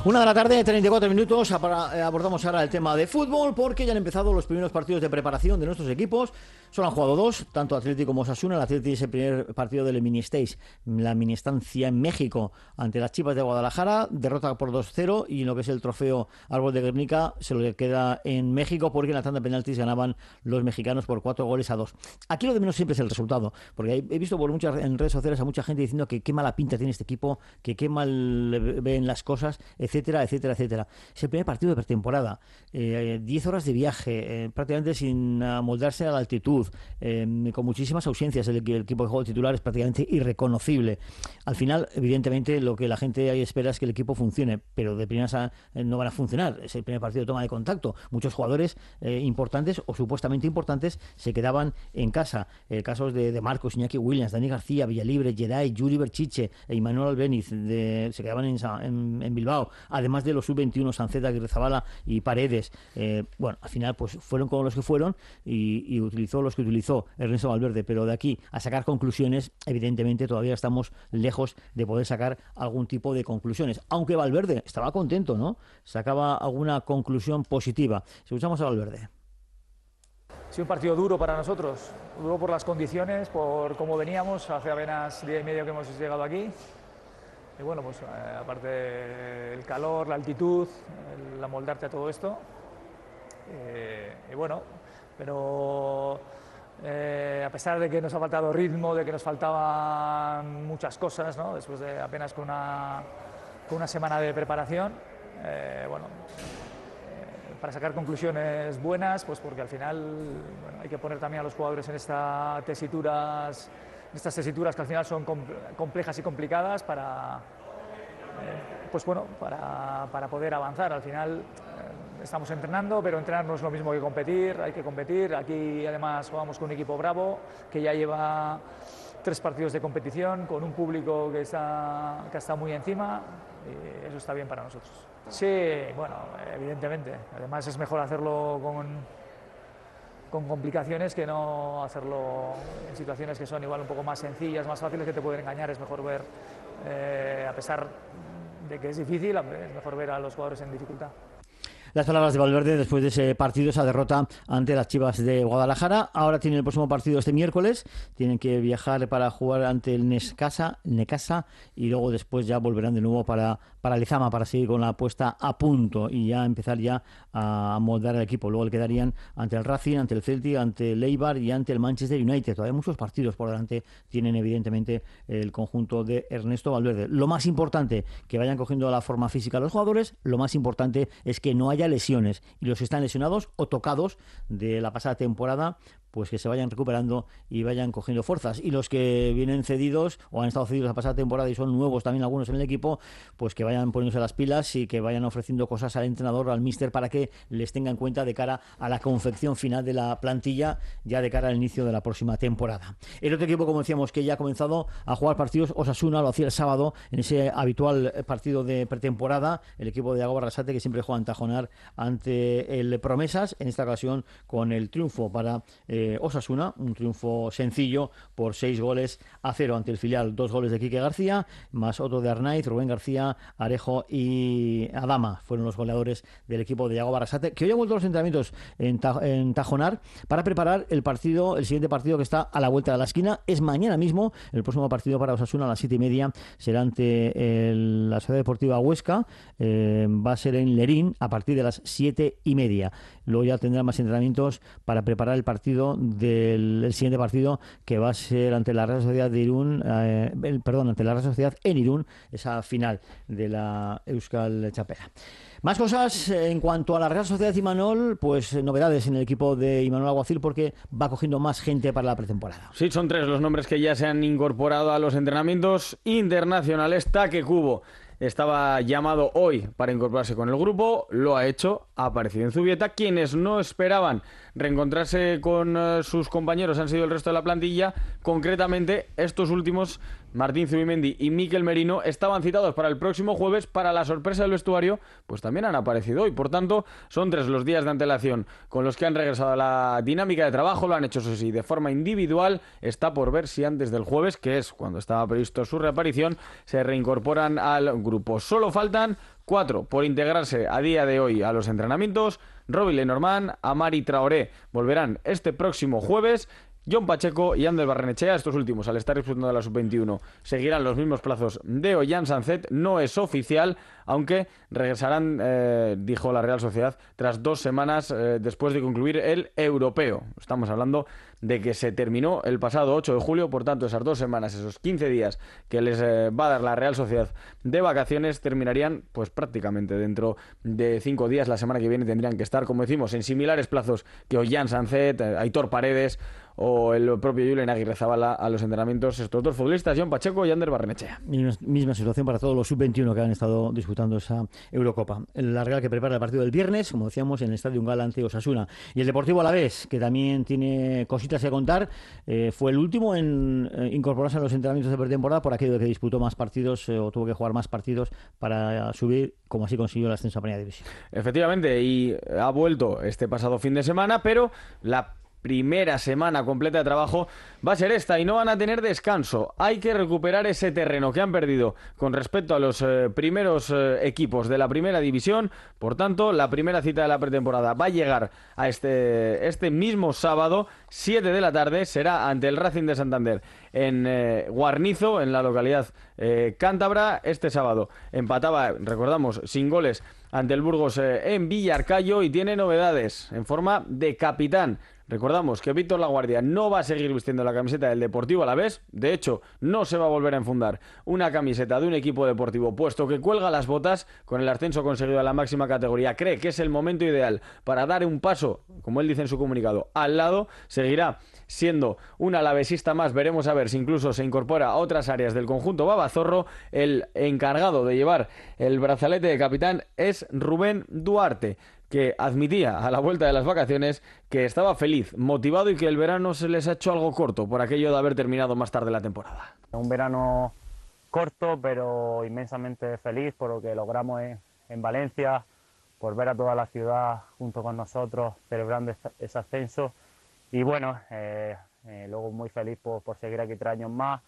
1:34 abordamos ahora el tema de fútbol porque ya han empezado los primeros partidos de preparación de nuestros equipos. Solo han jugado 2, tanto Atleti como Osasuna. El Atleti es el primer partido del mini stage, la mini estancia en México ante las Chivas de Guadalajara, derrota por 2-0, y en lo que es el trofeo Árbol de Guernica se lo queda en México porque en la tanda de penaltis ganaban los mexicanos por 4-2. Aquí lo de menos siempre es el resultado, porque he visto en redes sociales a mucha gente diciendo que qué mala pinta tiene este equipo, que qué mal ven las cosas, etcétera, etcétera, etcétera. Es el primer partido de pretemporada, 10 horas de viaje, prácticamente sin amoldarse a la altitud, con muchísimas ausencias. El equipo de juego titular es prácticamente irreconocible. Al final, evidentemente, lo que la gente ahí espera es que el equipo funcione, pero de primeras no van a funcionar. Es el primer partido de toma de contacto. Muchos jugadores importantes o supuestamente importantes se quedaban en casa. Casos de Marcos, Iñaki Williams, Dani García, Villalibre, Geray, Yuri Berchiche e Imanol Albéniz se quedaban en Bilbao, además de los sub-21 Sanceda, Aguirrezabala y Paredes. Al final pues fueron con los que fueron y utilizó los que utilizó Ernesto Valverde, pero de aquí a sacar conclusiones, evidentemente todavía estamos lejos de poder sacar algún tipo de conclusiones, aunque Valverde estaba contento, ¿no? Sacaba alguna conclusión positiva. Escuchamos a Valverde. Ha sido un partido duro para nosotros, duro por las condiciones, por cómo veníamos, hace apenas día y medio que hemos llegado aquí. Y bueno, pues aparte el calor, la altitud, el amoldarte a todo esto. Y bueno, pero a pesar de que nos ha faltado ritmo, de que nos faltaban muchas cosas, ¿no? Después de apenas con una semana de preparación, para sacar conclusiones buenas, pues porque al final hay que poner también a los jugadores en estas tesituras que al final son complejas y complicadas para poder avanzar. Al final estamos entrenando, pero entrenar no es lo mismo que competir, hay que competir. Aquí además jugamos con un equipo bravo que ya lleva 3 partidos de competición, con un público que ha estado muy encima, y eso está bien para nosotros. Sí, bueno, evidentemente. Además es mejor hacerlo con complicaciones que no hacerlo en situaciones que son igual un poco más sencillas, más fáciles, que te pueden engañar. Es mejor ver, a pesar de que es difícil, es mejor ver a los jugadores en dificultad. Las palabras de Valverde después de ese partido, esa derrota ante las Chivas de Guadalajara. Ahora tienen el próximo partido este miércoles, tienen que viajar para jugar ante el Necaxa, y luego después ya volverán de nuevo para Lezama, para seguir con la puesta a punto y ya empezar ya a moldar el equipo. Luego le quedarían ante el Racing, ante el Celtic, ante el Eibar y ante el Manchester United. Todavía muchos partidos por delante tienen evidentemente el conjunto de Ernesto Valverde. Lo más importante, que vayan cogiendo la forma física los jugadores. Lo más importante es que no haya lesiones, y los que están lesionados o tocados de la pasada temporada, pues que se vayan recuperando y vayan cogiendo fuerzas, y los que vienen cedidos o han estado cedidos la pasada temporada y son nuevos también algunos en el equipo, pues que vayan poniéndose las pilas y que vayan ofreciendo cosas al entrenador, al míster, para que les tenga en cuenta de cara a la confección final de la plantilla, ya de cara al inicio de la próxima temporada. El otro equipo, como decíamos, que ya ha comenzado a jugar partidos, Osasuna lo hacía el sábado en ese habitual partido de pretemporada, el equipo de Iago Barrasate, que siempre juega en Tajonar ante el Promesas, en esta ocasión con el triunfo para Osasuna, un triunfo sencillo por 6-0 ante el filial. 2 goles de Quique García, más otro de Arnaiz, Rubén García, Arejo y Adama fueron los goleadores del equipo de Iago Barrasate, que hoy ha vuelto a los entrenamientos en Tajonar para preparar el siguiente partido, que está a la vuelta de la esquina. Es mañana mismo. El próximo partido para Osasuna a las 7:30 será ante la Sociedad Deportiva Huesca, va a ser en Lerín a partir de las 7:30. Luego ya tendrá más entrenamientos para preparar el partido del siguiente partido, que va a ser ante la Real Sociedad de Irún, ante la Real Sociedad en Irún, esa final de la Euskal Txapela. Más cosas en cuanto a la Real Sociedad Imanol, pues novedades en el equipo de Imanol Alguacil, porque va cogiendo más gente para la pretemporada. Sí, son 3 los nombres que ya se han incorporado a los entrenamientos internacionales. Taque Kubo estaba llamado hoy para incorporarse con el grupo, lo ha hecho, ha aparecido en Zubieta. Quienes no esperaban reencontrarse con sus compañeros han sido el resto de la plantilla, concretamente estos últimos Martín Zubimendi y Mikel Merino estaban citados para el próximo jueves. Para la sorpresa del vestuario, pues también han aparecido hoy. Por tanto, son 3 los días de antelación con los que han regresado a la dinámica de trabajo. Lo han hecho, eso sí, de forma individual. Está por ver si antes del jueves, que es cuando estaba previsto su reaparición, se reincorporan al grupo. Solo faltan 4 por integrarse a día de hoy a los entrenamientos. Robbie Lenormand, Amari Traoré volverán este próximo jueves. Jon Pacheco y Ander Barrenechea, estos últimos, al estar disputando de la sub-21, seguirán los mismos plazos de Ollán Sanzet. No es oficial, aunque regresarán, dijo la Real Sociedad, tras 2 semanas después de concluir el europeo. Estamos hablando de que se terminó el pasado 8 de julio, por tanto esas 2 semanas, esos 15 días que les va a dar la Real Sociedad de vacaciones, terminarían pues prácticamente dentro de 5 días. La semana que viene tendrían que estar, como decimos, en similares plazos que Ollán Sanzet, Aitor Paredes o el propio Julen Aguirrezabala a los entrenamientos. Estos 2 futbolistas, Jon Pacheco y Ander Barrenechea. Misma situación para todos los sub-21 que han estado disputando esa Eurocopa. La Real, que prepara el partido del viernes, como decíamos, en el Estadio Ungala ante Osasuna. Y el Deportivo Alavés, que también tiene cositas que contar, fue el último en incorporarse a los entrenamientos de pretemporada por aquello de que disputó más partidos o tuvo que jugar más partidos para subir, como así consiguió el ascenso a Primera División. Efectivamente, y ha vuelto este pasado fin de semana, pero la primera semana completa de trabajo va a ser esta y no van a tener descanso. Hay que recuperar ese terreno que han perdido con respecto a los primeros equipos de la Primera División. Por tanto, la primera cita de la pretemporada va a llegar a este mismo sábado, 7 de la tarde, será ante el Racing de Santander en Guarnizo, en la localidad cántabra. Este sábado empataba, recordamos, sin goles ante el Burgos en Villarcayo, y tiene novedades en forma de capitán. Recordamos que Víctor Laguardia no va a seguir vistiendo la camiseta del Deportivo Alavés. De hecho, no se va a volver a enfundar una camiseta de un equipo deportivo, puesto que cuelga las botas con el ascenso conseguido a la máxima categoría. Cree que es el momento ideal para dar un paso, como él dice en su comunicado, al lado. Seguirá siendo un alavesista más. Veremos a ver si incluso se incorpora a otras áreas del conjunto babazorro. El encargado de llevar el brazalete de capitán es Rubén Duarte, que admitía a la vuelta de las vacaciones que estaba feliz, motivado y que el verano se les ha hecho algo corto por aquello de haber terminado más tarde la temporada. Un verano corto, pero inmensamente feliz por lo que logramos en Valencia, por ver a toda la ciudad junto con nosotros celebrando ese ascenso. Y bueno, luego muy feliz por seguir aquí 3 años más.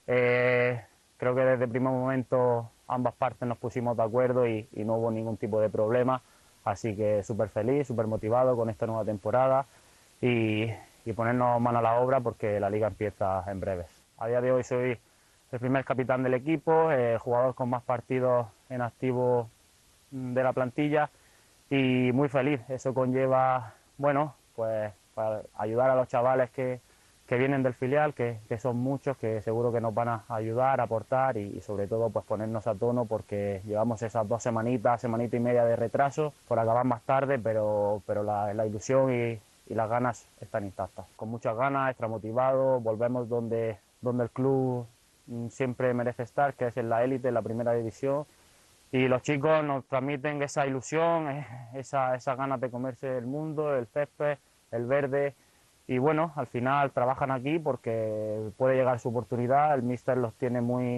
Creo que desde el primer momento ambas partes nos pusimos de acuerdo y no hubo ningún tipo de problema. Así que súper feliz, súper motivado con esta nueva temporada y ponernos mano a la obra porque la liga empieza en breves. A día de hoy soy el primer capitán del equipo, el jugador con más partidos en activo de la plantilla y muy feliz. Eso conlleva, bueno, pues para ayudar a los chavales que vienen del filial, que son muchos, que seguro que nos van a ayudar, a aportar y sobre todo pues ponernos a tono porque llevamos esas 2 semanita y media de retraso por acabar más tarde, pero la ilusión y las ganas están intactas. Con muchas ganas, extra motivado, volvemos donde el club siempre merece estar, que es en la élite, en la Primera División, y los chicos nos transmiten esa ilusión, esas ganas de comerse el mundo, el césped, el verde. Y bueno, al final trabajan aquí porque puede llegar su oportunidad, el míster los tiene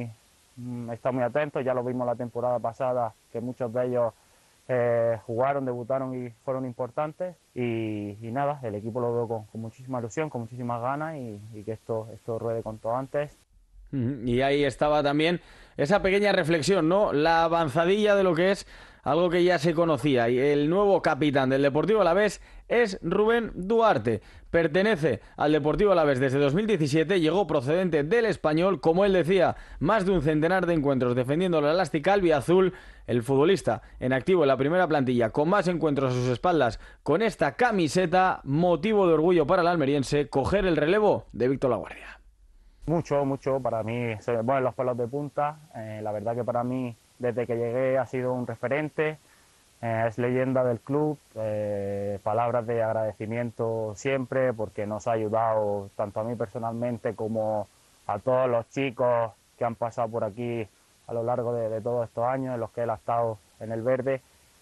está muy atento, ya lo vimos la temporada pasada, que muchos de ellos jugaron, debutaron y fueron importantes y nada, el equipo lo veo con muchísima ilusión, con muchísimas ganas y que esto ruede cuanto antes. Y ahí estaba también esa pequeña reflexión, ¿no? La avanzadilla de lo que es algo que ya se conocía. Y el nuevo capitán del Deportivo Alavés es Rubén Duarte. Pertenece al Deportivo Alavés desde 2017, llegó procedente del Español, como él decía, más de un centenar de encuentros defendiendo la elástica albiazul. El futbolista en activo en la primera plantilla, con más encuentros a sus espaldas con esta camiseta, motivo de orgullo para el almeriense coger el relevo de Víctor Laguardia. Mucho, para mí se me ponen los pelos de punta. La verdad que para mí, desde que llegué, ha sido un referente, es leyenda del club, palabras de agradecimiento siempre, porque nos ha ayudado tanto a mí personalmente como a todos los chicos que han pasado por aquí a lo largo de todos estos años en los que él ha estado en el verde.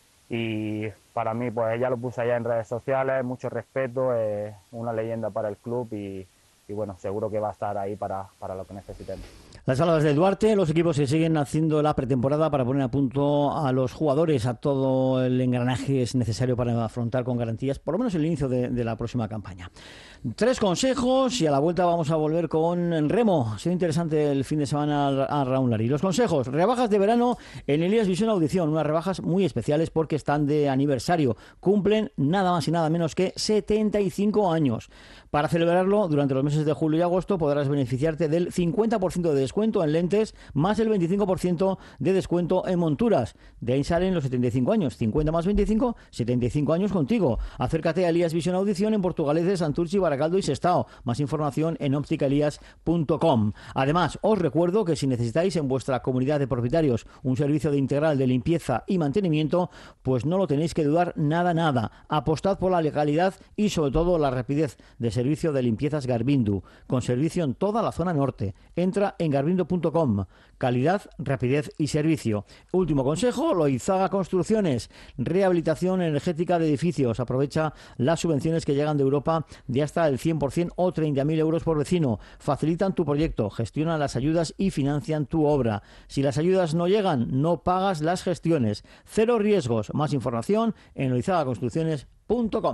Y para mí, pues ya lo puse allá en redes sociales, mucho respeto, una leyenda para el club y bueno, seguro que va a estar ahí para lo que necesitemos. Las Algas de Duarte, los equipos que siguen haciendo la pretemporada para poner a punto a los jugadores, a todo el engranaje es necesario para afrontar con garantías, por lo menos el inicio de la próxima campaña. 3 consejos y a la vuelta vamos a volver con Remo. Ha sido interesante el fin de semana a Raúl Lari. Los consejos, rebajas de verano en Elías Visión Audición, unas rebajas muy especiales porque están de aniversario. Cumplen nada más y nada menos que 75 años. Para celebrarlo, durante los meses de julio y agosto podrás beneficiarte del 50% de descuento en lentes, más el 25% de descuento en monturas. De ahí salen los 75 años. 50 más 25, 75 años contigo. Acércate a Elías Visión Audición en Portugalete, Santurce, Baracaldo y Sestao. Más información en opticaelias.com. Además, os recuerdo que si necesitáis en vuestra comunidad de propietarios un servicio de integral de limpieza y mantenimiento, pues no lo tenéis que dudar nada. Apostad por la legalidad y sobre todo la rapidez de servicio de limpiezas Garbindu, con servicio en toda la zona norte. Entra en garbindu.com. Calidad, rapidez y servicio. Último consejo, Loizaga Construcciones. Rehabilitación energética de edificios. Aprovecha las subvenciones que llegan de Europa de hasta el 100% o 30.000 euros por vecino. Facilitan tu proyecto, gestionan las ayudas y financian tu obra. Si las ayudas no llegan, no pagas las gestiones. Cero riesgos. Más información en loizagaconstrucciones.com.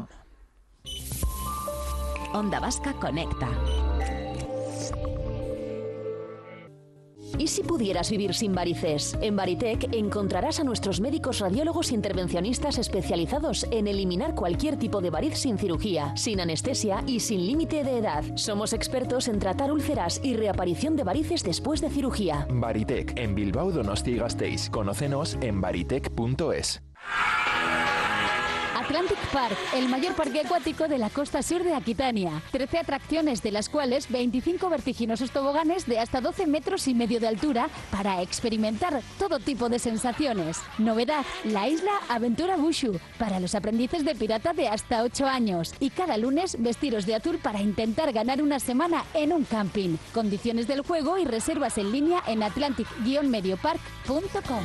Onda Vasca Conecta. ¿Y si pudieras vivir sin varices? En Varitec encontrarás a nuestros médicos radiólogos intervencionistas especializados en eliminar cualquier tipo de variz sin cirugía, sin anestesia y sin límite de edad. Somos expertos en tratar úlceras y reaparición de varices después de cirugía. Varitec, en Bilbao, Donostia y Gasteiz. Conócenos en varitec.es. Atlantic Park, el mayor parque acuático de la costa sur de Aquitania. 13 atracciones, de las cuales 25 vertiginosos toboganes de hasta 12 metros y medio de altura para experimentar todo tipo de sensaciones. Novedad, la isla Aventura Bushu, para los aprendices de pirata de hasta 8 años. Y cada lunes, vestiros de azul para intentar ganar una semana en un camping. Condiciones del juego y reservas en línea en atlantic-mediopark.com.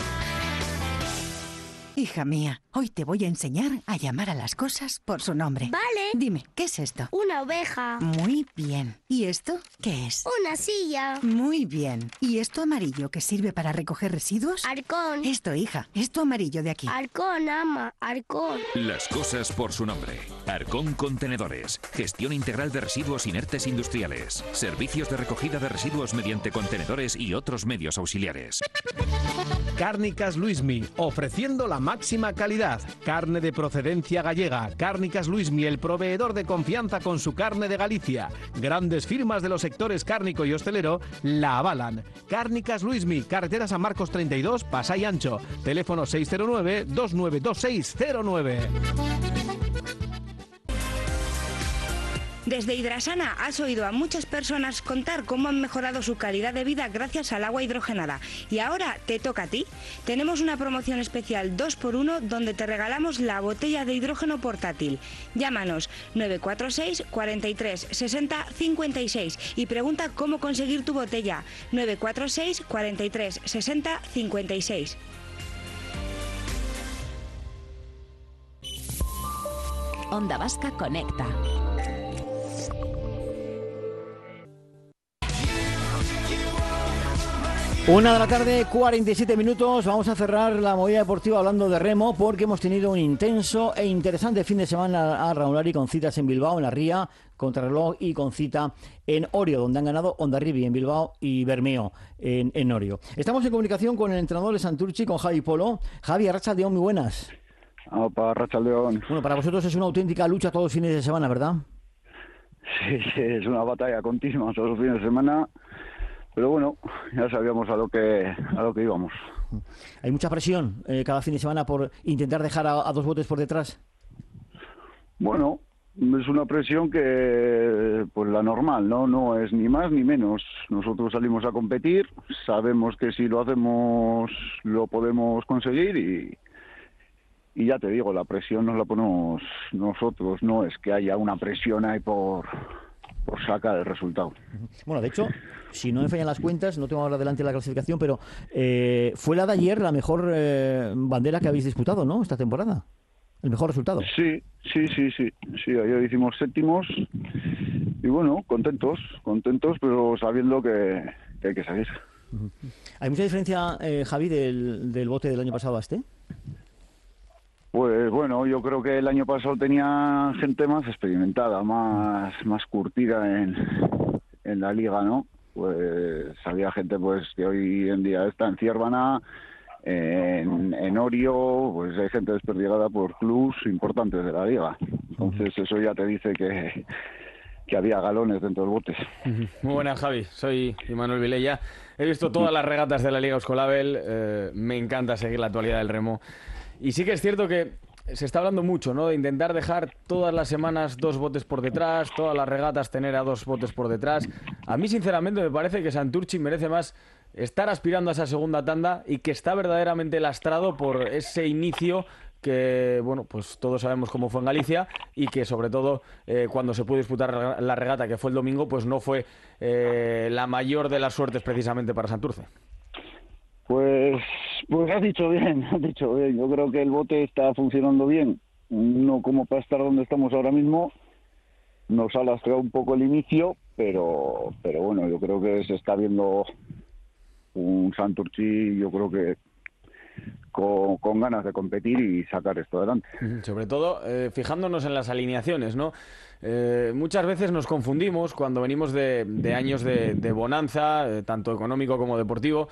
Hija mía, hoy te voy a enseñar a llamar a las cosas por su nombre. Vale. Dime, ¿qué es esto? Una oveja. Muy bien. ¿Y esto qué es? Una silla. Muy bien. ¿Y esto amarillo que sirve para recoger residuos? Arcón. Esto, hija, esto amarillo de aquí. Arcón, ama, Arcón. Las cosas por su nombre. Arcón Contenedores. Gestión integral de residuos inertes industriales. Servicios de recogida de residuos mediante contenedores y otros medios auxiliares. Cárnicas Luismi, ofreciendo la máxima calidad. Carne de procedencia gallega. Cárnicas Luismi, el proveedor de confianza con su carne de Galicia. Grandes firmas de los sectores cárnico y hostelero la avalan. Cárnicas Luismi, carretera San Marcos 32, Pasay Ancho. Teléfono 609-292609. Desde Hidrasana has oído a muchas personas contar cómo han mejorado su calidad de vida gracias al agua hidrogenada. Y ahora te toca a ti. Tenemos una promoción especial 2x1 donde te regalamos la botella de hidrógeno portátil. Llámanos 946 43 60 56 y pregunta cómo conseguir tu botella. 946 43 60 56. Onda Vasca Conecta. 1:47 p.m. Vamos a cerrar la movida deportiva hablando de remo porque hemos tenido un intenso e interesante fin de semana a Raúl Lari con citas en Bilbao, en la Ría, contrarreloj y con cita en Orio, donde han ganado Hondarribia en Bilbao y Bermeo en Orio. Estamos en comunicación con el entrenador de Santurce, con Javi Polo. Javi, arratsaldeón, muy buenas. Opa, arratsaldeón. Bueno, para vosotros es una auténtica lucha todos los fines de semana, ¿verdad? Sí, es una batalla continua todos los fines de semana. Pero bueno, ya sabíamos a lo que íbamos. ¿Hay mucha presión cada fin de semana por intentar dejar a dos botes por detrás? Bueno, es una presión que, pues la normal, no es ni más ni menos. Nosotros salimos a competir, sabemos que si lo hacemos lo podemos conseguir y ya te digo, la presión nos la ponemos nosotros, no es que haya una presión ahí por sacar el resultado. Bueno, de hecho, si no me fallan las cuentas, no tengo ahora delante la clasificación, pero fue la de ayer la mejor bandera que habéis disputado, ¿no?, esta temporada. El mejor resultado. Sí, ayer hicimos séptimos y bueno, contentos, pero sabiendo que que hay que seguir. ¿Hay mucha diferencia, Javi, del bote del año pasado a este? Pues bueno, yo creo que el año pasado tenía gente más experimentada, más curtida en la liga, ¿no? Pues había gente pues que hoy en día está en Ciervana, en Orio, pues hay gente desperdigada por clubs importantes de la liga. Entonces eso ya te dice que había galones dentro del bote. Muy buenas, Javi. Soy Imanol Vilella. He visto todas las regatas de la Liga Euskolabel. Me encanta seguir la actualidad del remo. Y sí que es cierto que se está hablando mucho, ¿no? De intentar dejar todas las semanas 2 botes por detrás, todas las regatas tener a 2 botes por detrás. A mí, sinceramente, me parece que Santurtzi merece más estar aspirando a esa segunda tanda y que está verdaderamente lastrado por ese inicio que, bueno, pues todos sabemos cómo fue en Galicia y que, sobre todo, cuando se pudo disputar la regata, que fue el domingo, pues no fue la mayor de las suertes precisamente para Santurce. Pues has dicho bien. Yo creo que el bote está funcionando bien, no como para estar donde estamos ahora mismo. Nos ha lastrado un poco el inicio, pero bueno, yo creo que se está viendo un Santurtzi, yo creo que con ganas de competir y sacar esto adelante. Sobre todo fijándonos en las alineaciones, ¿no? Muchas veces nos confundimos cuando venimos de años de bonanza, tanto económico como deportivo.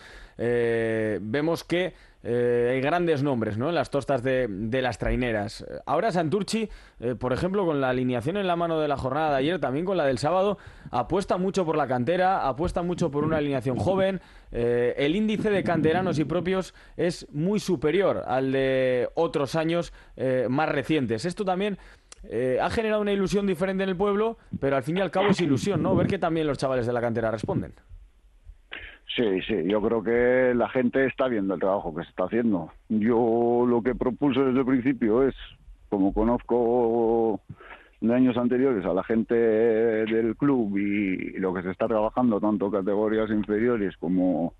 Vemos que hay grandes nombres, ¿no?, en las tostas de las traineras. Ahora Santurtzi, por ejemplo, con la alineación en la mano de la jornada de ayer, también con la del sábado, apuesta mucho por la cantera, apuesta mucho por una alineación joven. El índice de canteranos y propios es muy superior al de otros años más recientes. Esto también ha generado una ilusión diferente en el pueblo, pero al fin y al cabo es ilusión, ¿no?, ver que también los chavales de la cantera responden. Sí, yo creo que la gente está viendo el trabajo que se está haciendo. Yo lo que propuse desde el principio es, como conozco de años anteriores a la gente del club y lo que se está trabajando, tanto categorías inferiores como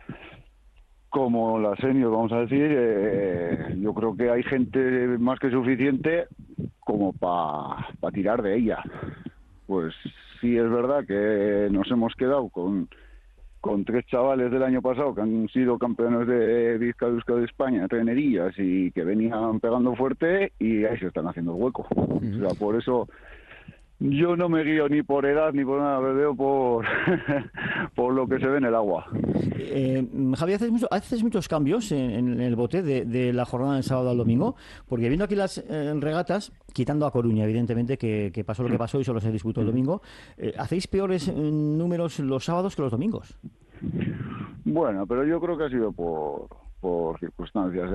la senior, vamos a decir, yo creo que hay gente más que suficiente como para tirar de ella. Pues sí es verdad que nos hemos quedado con 3 chavales del año pasado que han sido campeones de Vizcaya de España, trenerías, y que venían pegando fuerte, y ahí se están haciendo el hueco. O sea, por eso yo no me guío ni por edad ni por nada, me veo por lo que se ve en el agua. Javi, ¿haces muchos cambios en el bote de la jornada del sábado al domingo? Porque viendo aquí las regatas, quitando a Coruña, evidentemente, que pasó lo que pasó y solo se disputó el domingo, ¿hacéis peores números los sábados que los domingos? Bueno, pero yo creo que ha sido por circunstancias.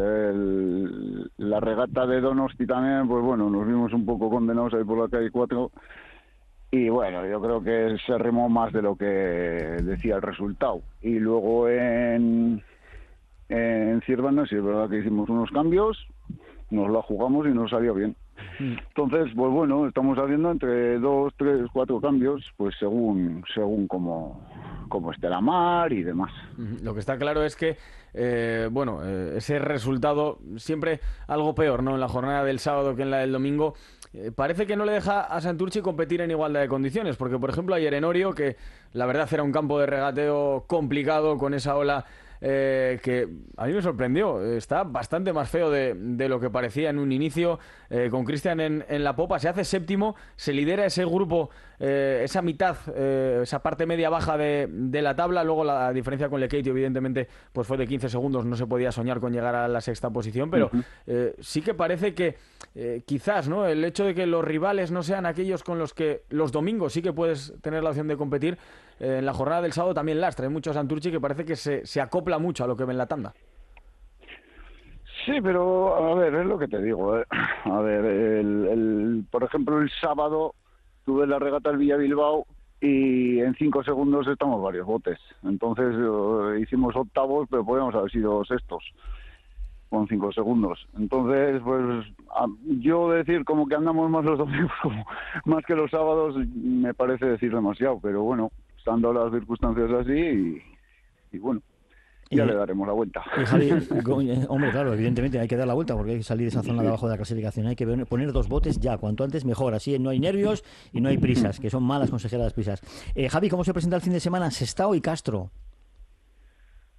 La regata de Donosti también, pues bueno, nos vimos un poco condenados ahí por la calle 4. Y bueno, yo creo que se remó más de lo que decía el resultado. Y luego en Ciervana, sí es verdad que hicimos unos cambios, nos la jugamos y nos salió bien. Entonces, pues bueno, estamos haciendo entre 2, 3, 4 cambios, pues según como esté la mar y demás. Lo que está claro es que, ese resultado, siempre algo peor, ¿no?, en la jornada del sábado que en la del domingo, parece que no le deja a Santurtzi competir en igualdad de condiciones, porque por ejemplo ayer en Orio, que la verdad era un campo de regateo complicado con esa ola que a mí me sorprendió, está bastante más feo de lo que parecía en un inicio, con Cristian en la popa, se hace séptimo, se lidera ese grupo, esa mitad, esa parte media-baja de la tabla. Luego la diferencia con Lekeitio evidentemente pues fue de 15 segundos, no se podía soñar con llegar a la sexta posición, pero sí que parece que quizás, ¿no?, el hecho de que los rivales no sean aquellos con los que los domingos sí que puedes tener la opción de competir, en la jornada del sábado también lastra. Hay mucho Santurtzi que parece que se acopla mucho a lo que ve en la tanda. Sí, pero a ver, es lo que te digo. A ver, por ejemplo, el sábado tuve la regata del Villa Bilbao y en 5 segundos estamos varios botes. Entonces hicimos octavos, pero podíamos haber sido sextos con 5 segundos. Entonces, pues yo decir como que andamos más los domingos más que los sábados me parece decir demasiado, pero bueno, estando las circunstancias así y bueno, ya le daremos la vuelta. Javi, hombre, claro, evidentemente hay que dar la vuelta porque hay que salir de esa zona de abajo de la clasificación. Hay que poner 2 botes ya, cuanto antes mejor. Así no hay nervios y no hay prisas, que son malas consejeras las prisas. Javi, ¿cómo se presenta el fin de semana Sestao y Castro?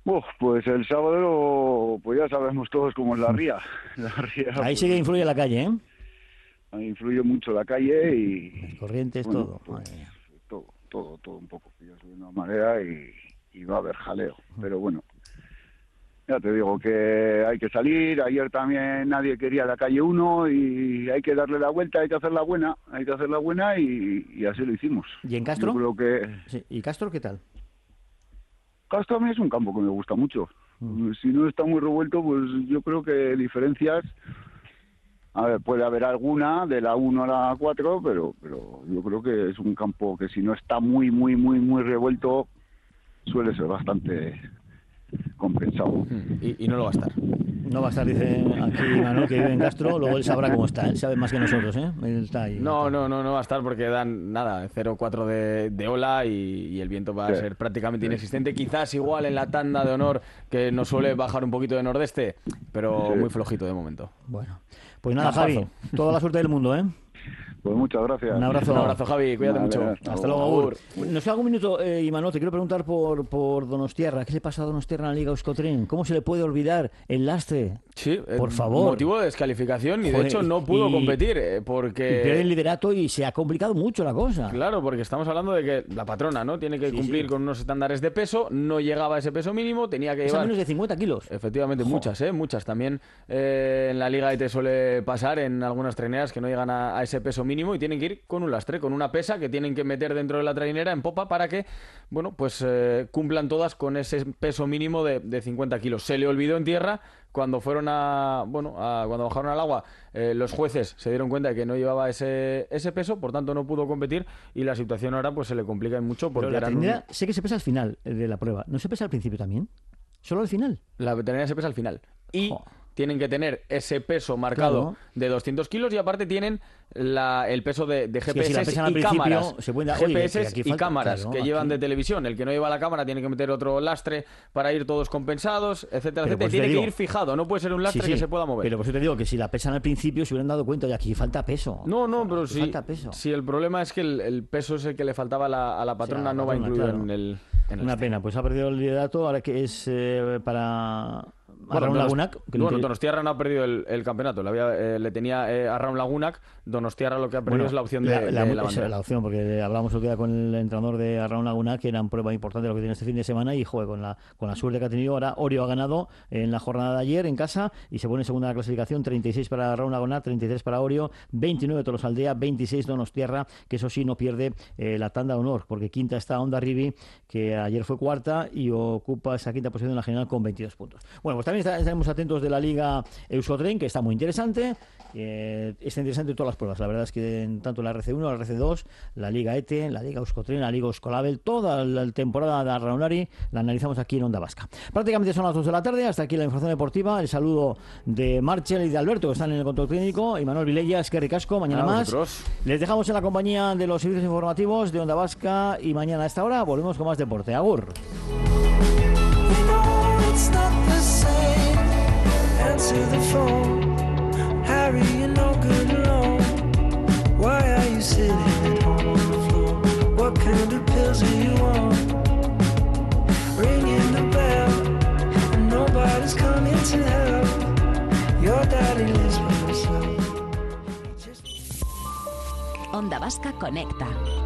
Pues el sábado, pues ya sabemos todos cómo es la ría. Ahí sí que influye la calle, ¿eh? Ahí influye mucho la calle y... Las corrientes, bueno, todo. Pues, todo un poco. Pillas de una manera y va a haber jaleo. Pero bueno, ya te digo que hay que salir. Ayer también nadie quería la calle 1 y hay que darle la vuelta, hay que hacerla buena y así lo hicimos. ¿Y en Castro? Yo creo que... Sí. ¿Y Castro qué tal? Castro a mí es un campo que me gusta mucho. Si no está muy revuelto, pues yo creo que diferencias... A ver, puede haber alguna de la 1 a la 4, pero yo creo que es un campo que si no está muy revuelto, suele ser bastante compensado. Y no lo va a estar. No va a estar, dice aquí Manuel, que vive en Castro, luego él sabrá cómo está, él sabe más que nosotros, ¿eh? Él está ahí. No va a estar porque dan nada, 0,4 de ola y el viento va a ser prácticamente inexistente. Quizás igual en la tanda de honor, que nos suele bajar un poquito de nordeste, pero muy flojito de momento. Bueno, pues nada, Javi, toda la suerte del mundo, ¿eh? Pues muchas gracias. Un abrazo, Javi, cuídate mucho. Hasta luego, Agur. Nos queda algún minuto, Imanol, te quiero preguntar por Donostiarra. ¿Qué le pasa a Donostiarra en la Liga Euskotren? ¿Cómo se le puede olvidar el lastre? Sí, por favor. Motivo de descalificación y de hecho no pudo competir porque... Y pierde el liderato y se ha complicado mucho la cosa. Claro, porque estamos hablando de que la patrona, ¿no? Tiene que cumplir con unos estándares de peso, no llegaba a ese peso mínimo, tenía que llevar... menos de 50 kilos. Efectivamente, muchas también. En la Liga te suele pasar en algunas traineras que no llegan a ese peso mínimo y tienen que ir con un lastre, con una pesa que tienen que meter dentro de la trainera en popa para que, bueno, pues cumplan todas con ese peso mínimo de 50 kilos. Se le olvidó en tierra cuando fueron cuando bajaron al agua, los jueces se dieron cuenta de que no llevaba ese peso, por tanto no pudo competir y la situación ahora pues se le complica mucho porque pero la trainera sé que se pesa al final de la prueba, ¿no se pesa al principio también? ¿Solo al final? La trainera se pesa al final y tienen que tener ese peso marcado de 200 kilos y aparte tienen el peso de GPS y cámaras. GPS y cámaras que llevan de televisión. El que no lleva la cámara tiene que meter otro lastre para ir todos compensados, etcétera, etcétera. Tiene que ir fijado, no puede ser un lastre que se pueda mover. Pero por eso te digo que si la pesan al principio se hubieran dado cuenta de aquí falta peso. No, pero sí. Falta peso. Si el problema es que el peso es el que le faltaba a la patrona, no va incluido en el... Una pena, pues ha perdido el liderato, ahora que es para... Arraun Lagunak. Donostiarra no ha perdido el campeonato. Le tenía a Arraun Lagunak. Donostiarra lo que ha perdido es la opción de la bandera. La opción, porque hablamos otro día con el entrenador de Arraun Lagunak, que era una prueba importante lo que tiene este fin de semana. Y con la suerte que ha tenido ahora, Orio ha ganado en la jornada de ayer en casa y se pone en segunda clasificación. 36 para Arraun Lagunak, 33 para Orio, 29 Tolosaldea, 26 Donostiarra, que eso sí no pierde la tanda de honor, porque quinta está Hondarribia, que ayer fue cuarta y ocupa esa quinta posición en la general con 22 puntos. Bueno, pues también estaremos atentos de la Liga Euskotren, que está muy interesante. Está interesante en todas las pruebas. La verdad es que tanto la RC1, la RC2, la Liga ETE, la Liga Euskotren, la Liga Euskolabel, toda la temporada de Arraunari la analizamos aquí en Onda Vasca. Prácticamente son las 2 de la tarde. Hasta aquí la información deportiva. El saludo de Marchel y de Alberto, que están en el control técnico, y Manuel Vilella, Esquerri Casco. Mañana más. Les dejamos en la compañía de los servicios informativos de Onda Vasca y mañana a esta hora volvemos con más deporte. Agur. Answer the phone, Harry, you're no good alone. Why are you sitting at home on the floor? What kind of pills are you on? Ringing the bell, and nobody's coming to help. Your daddy lives by himself. Onda Vasca conecta.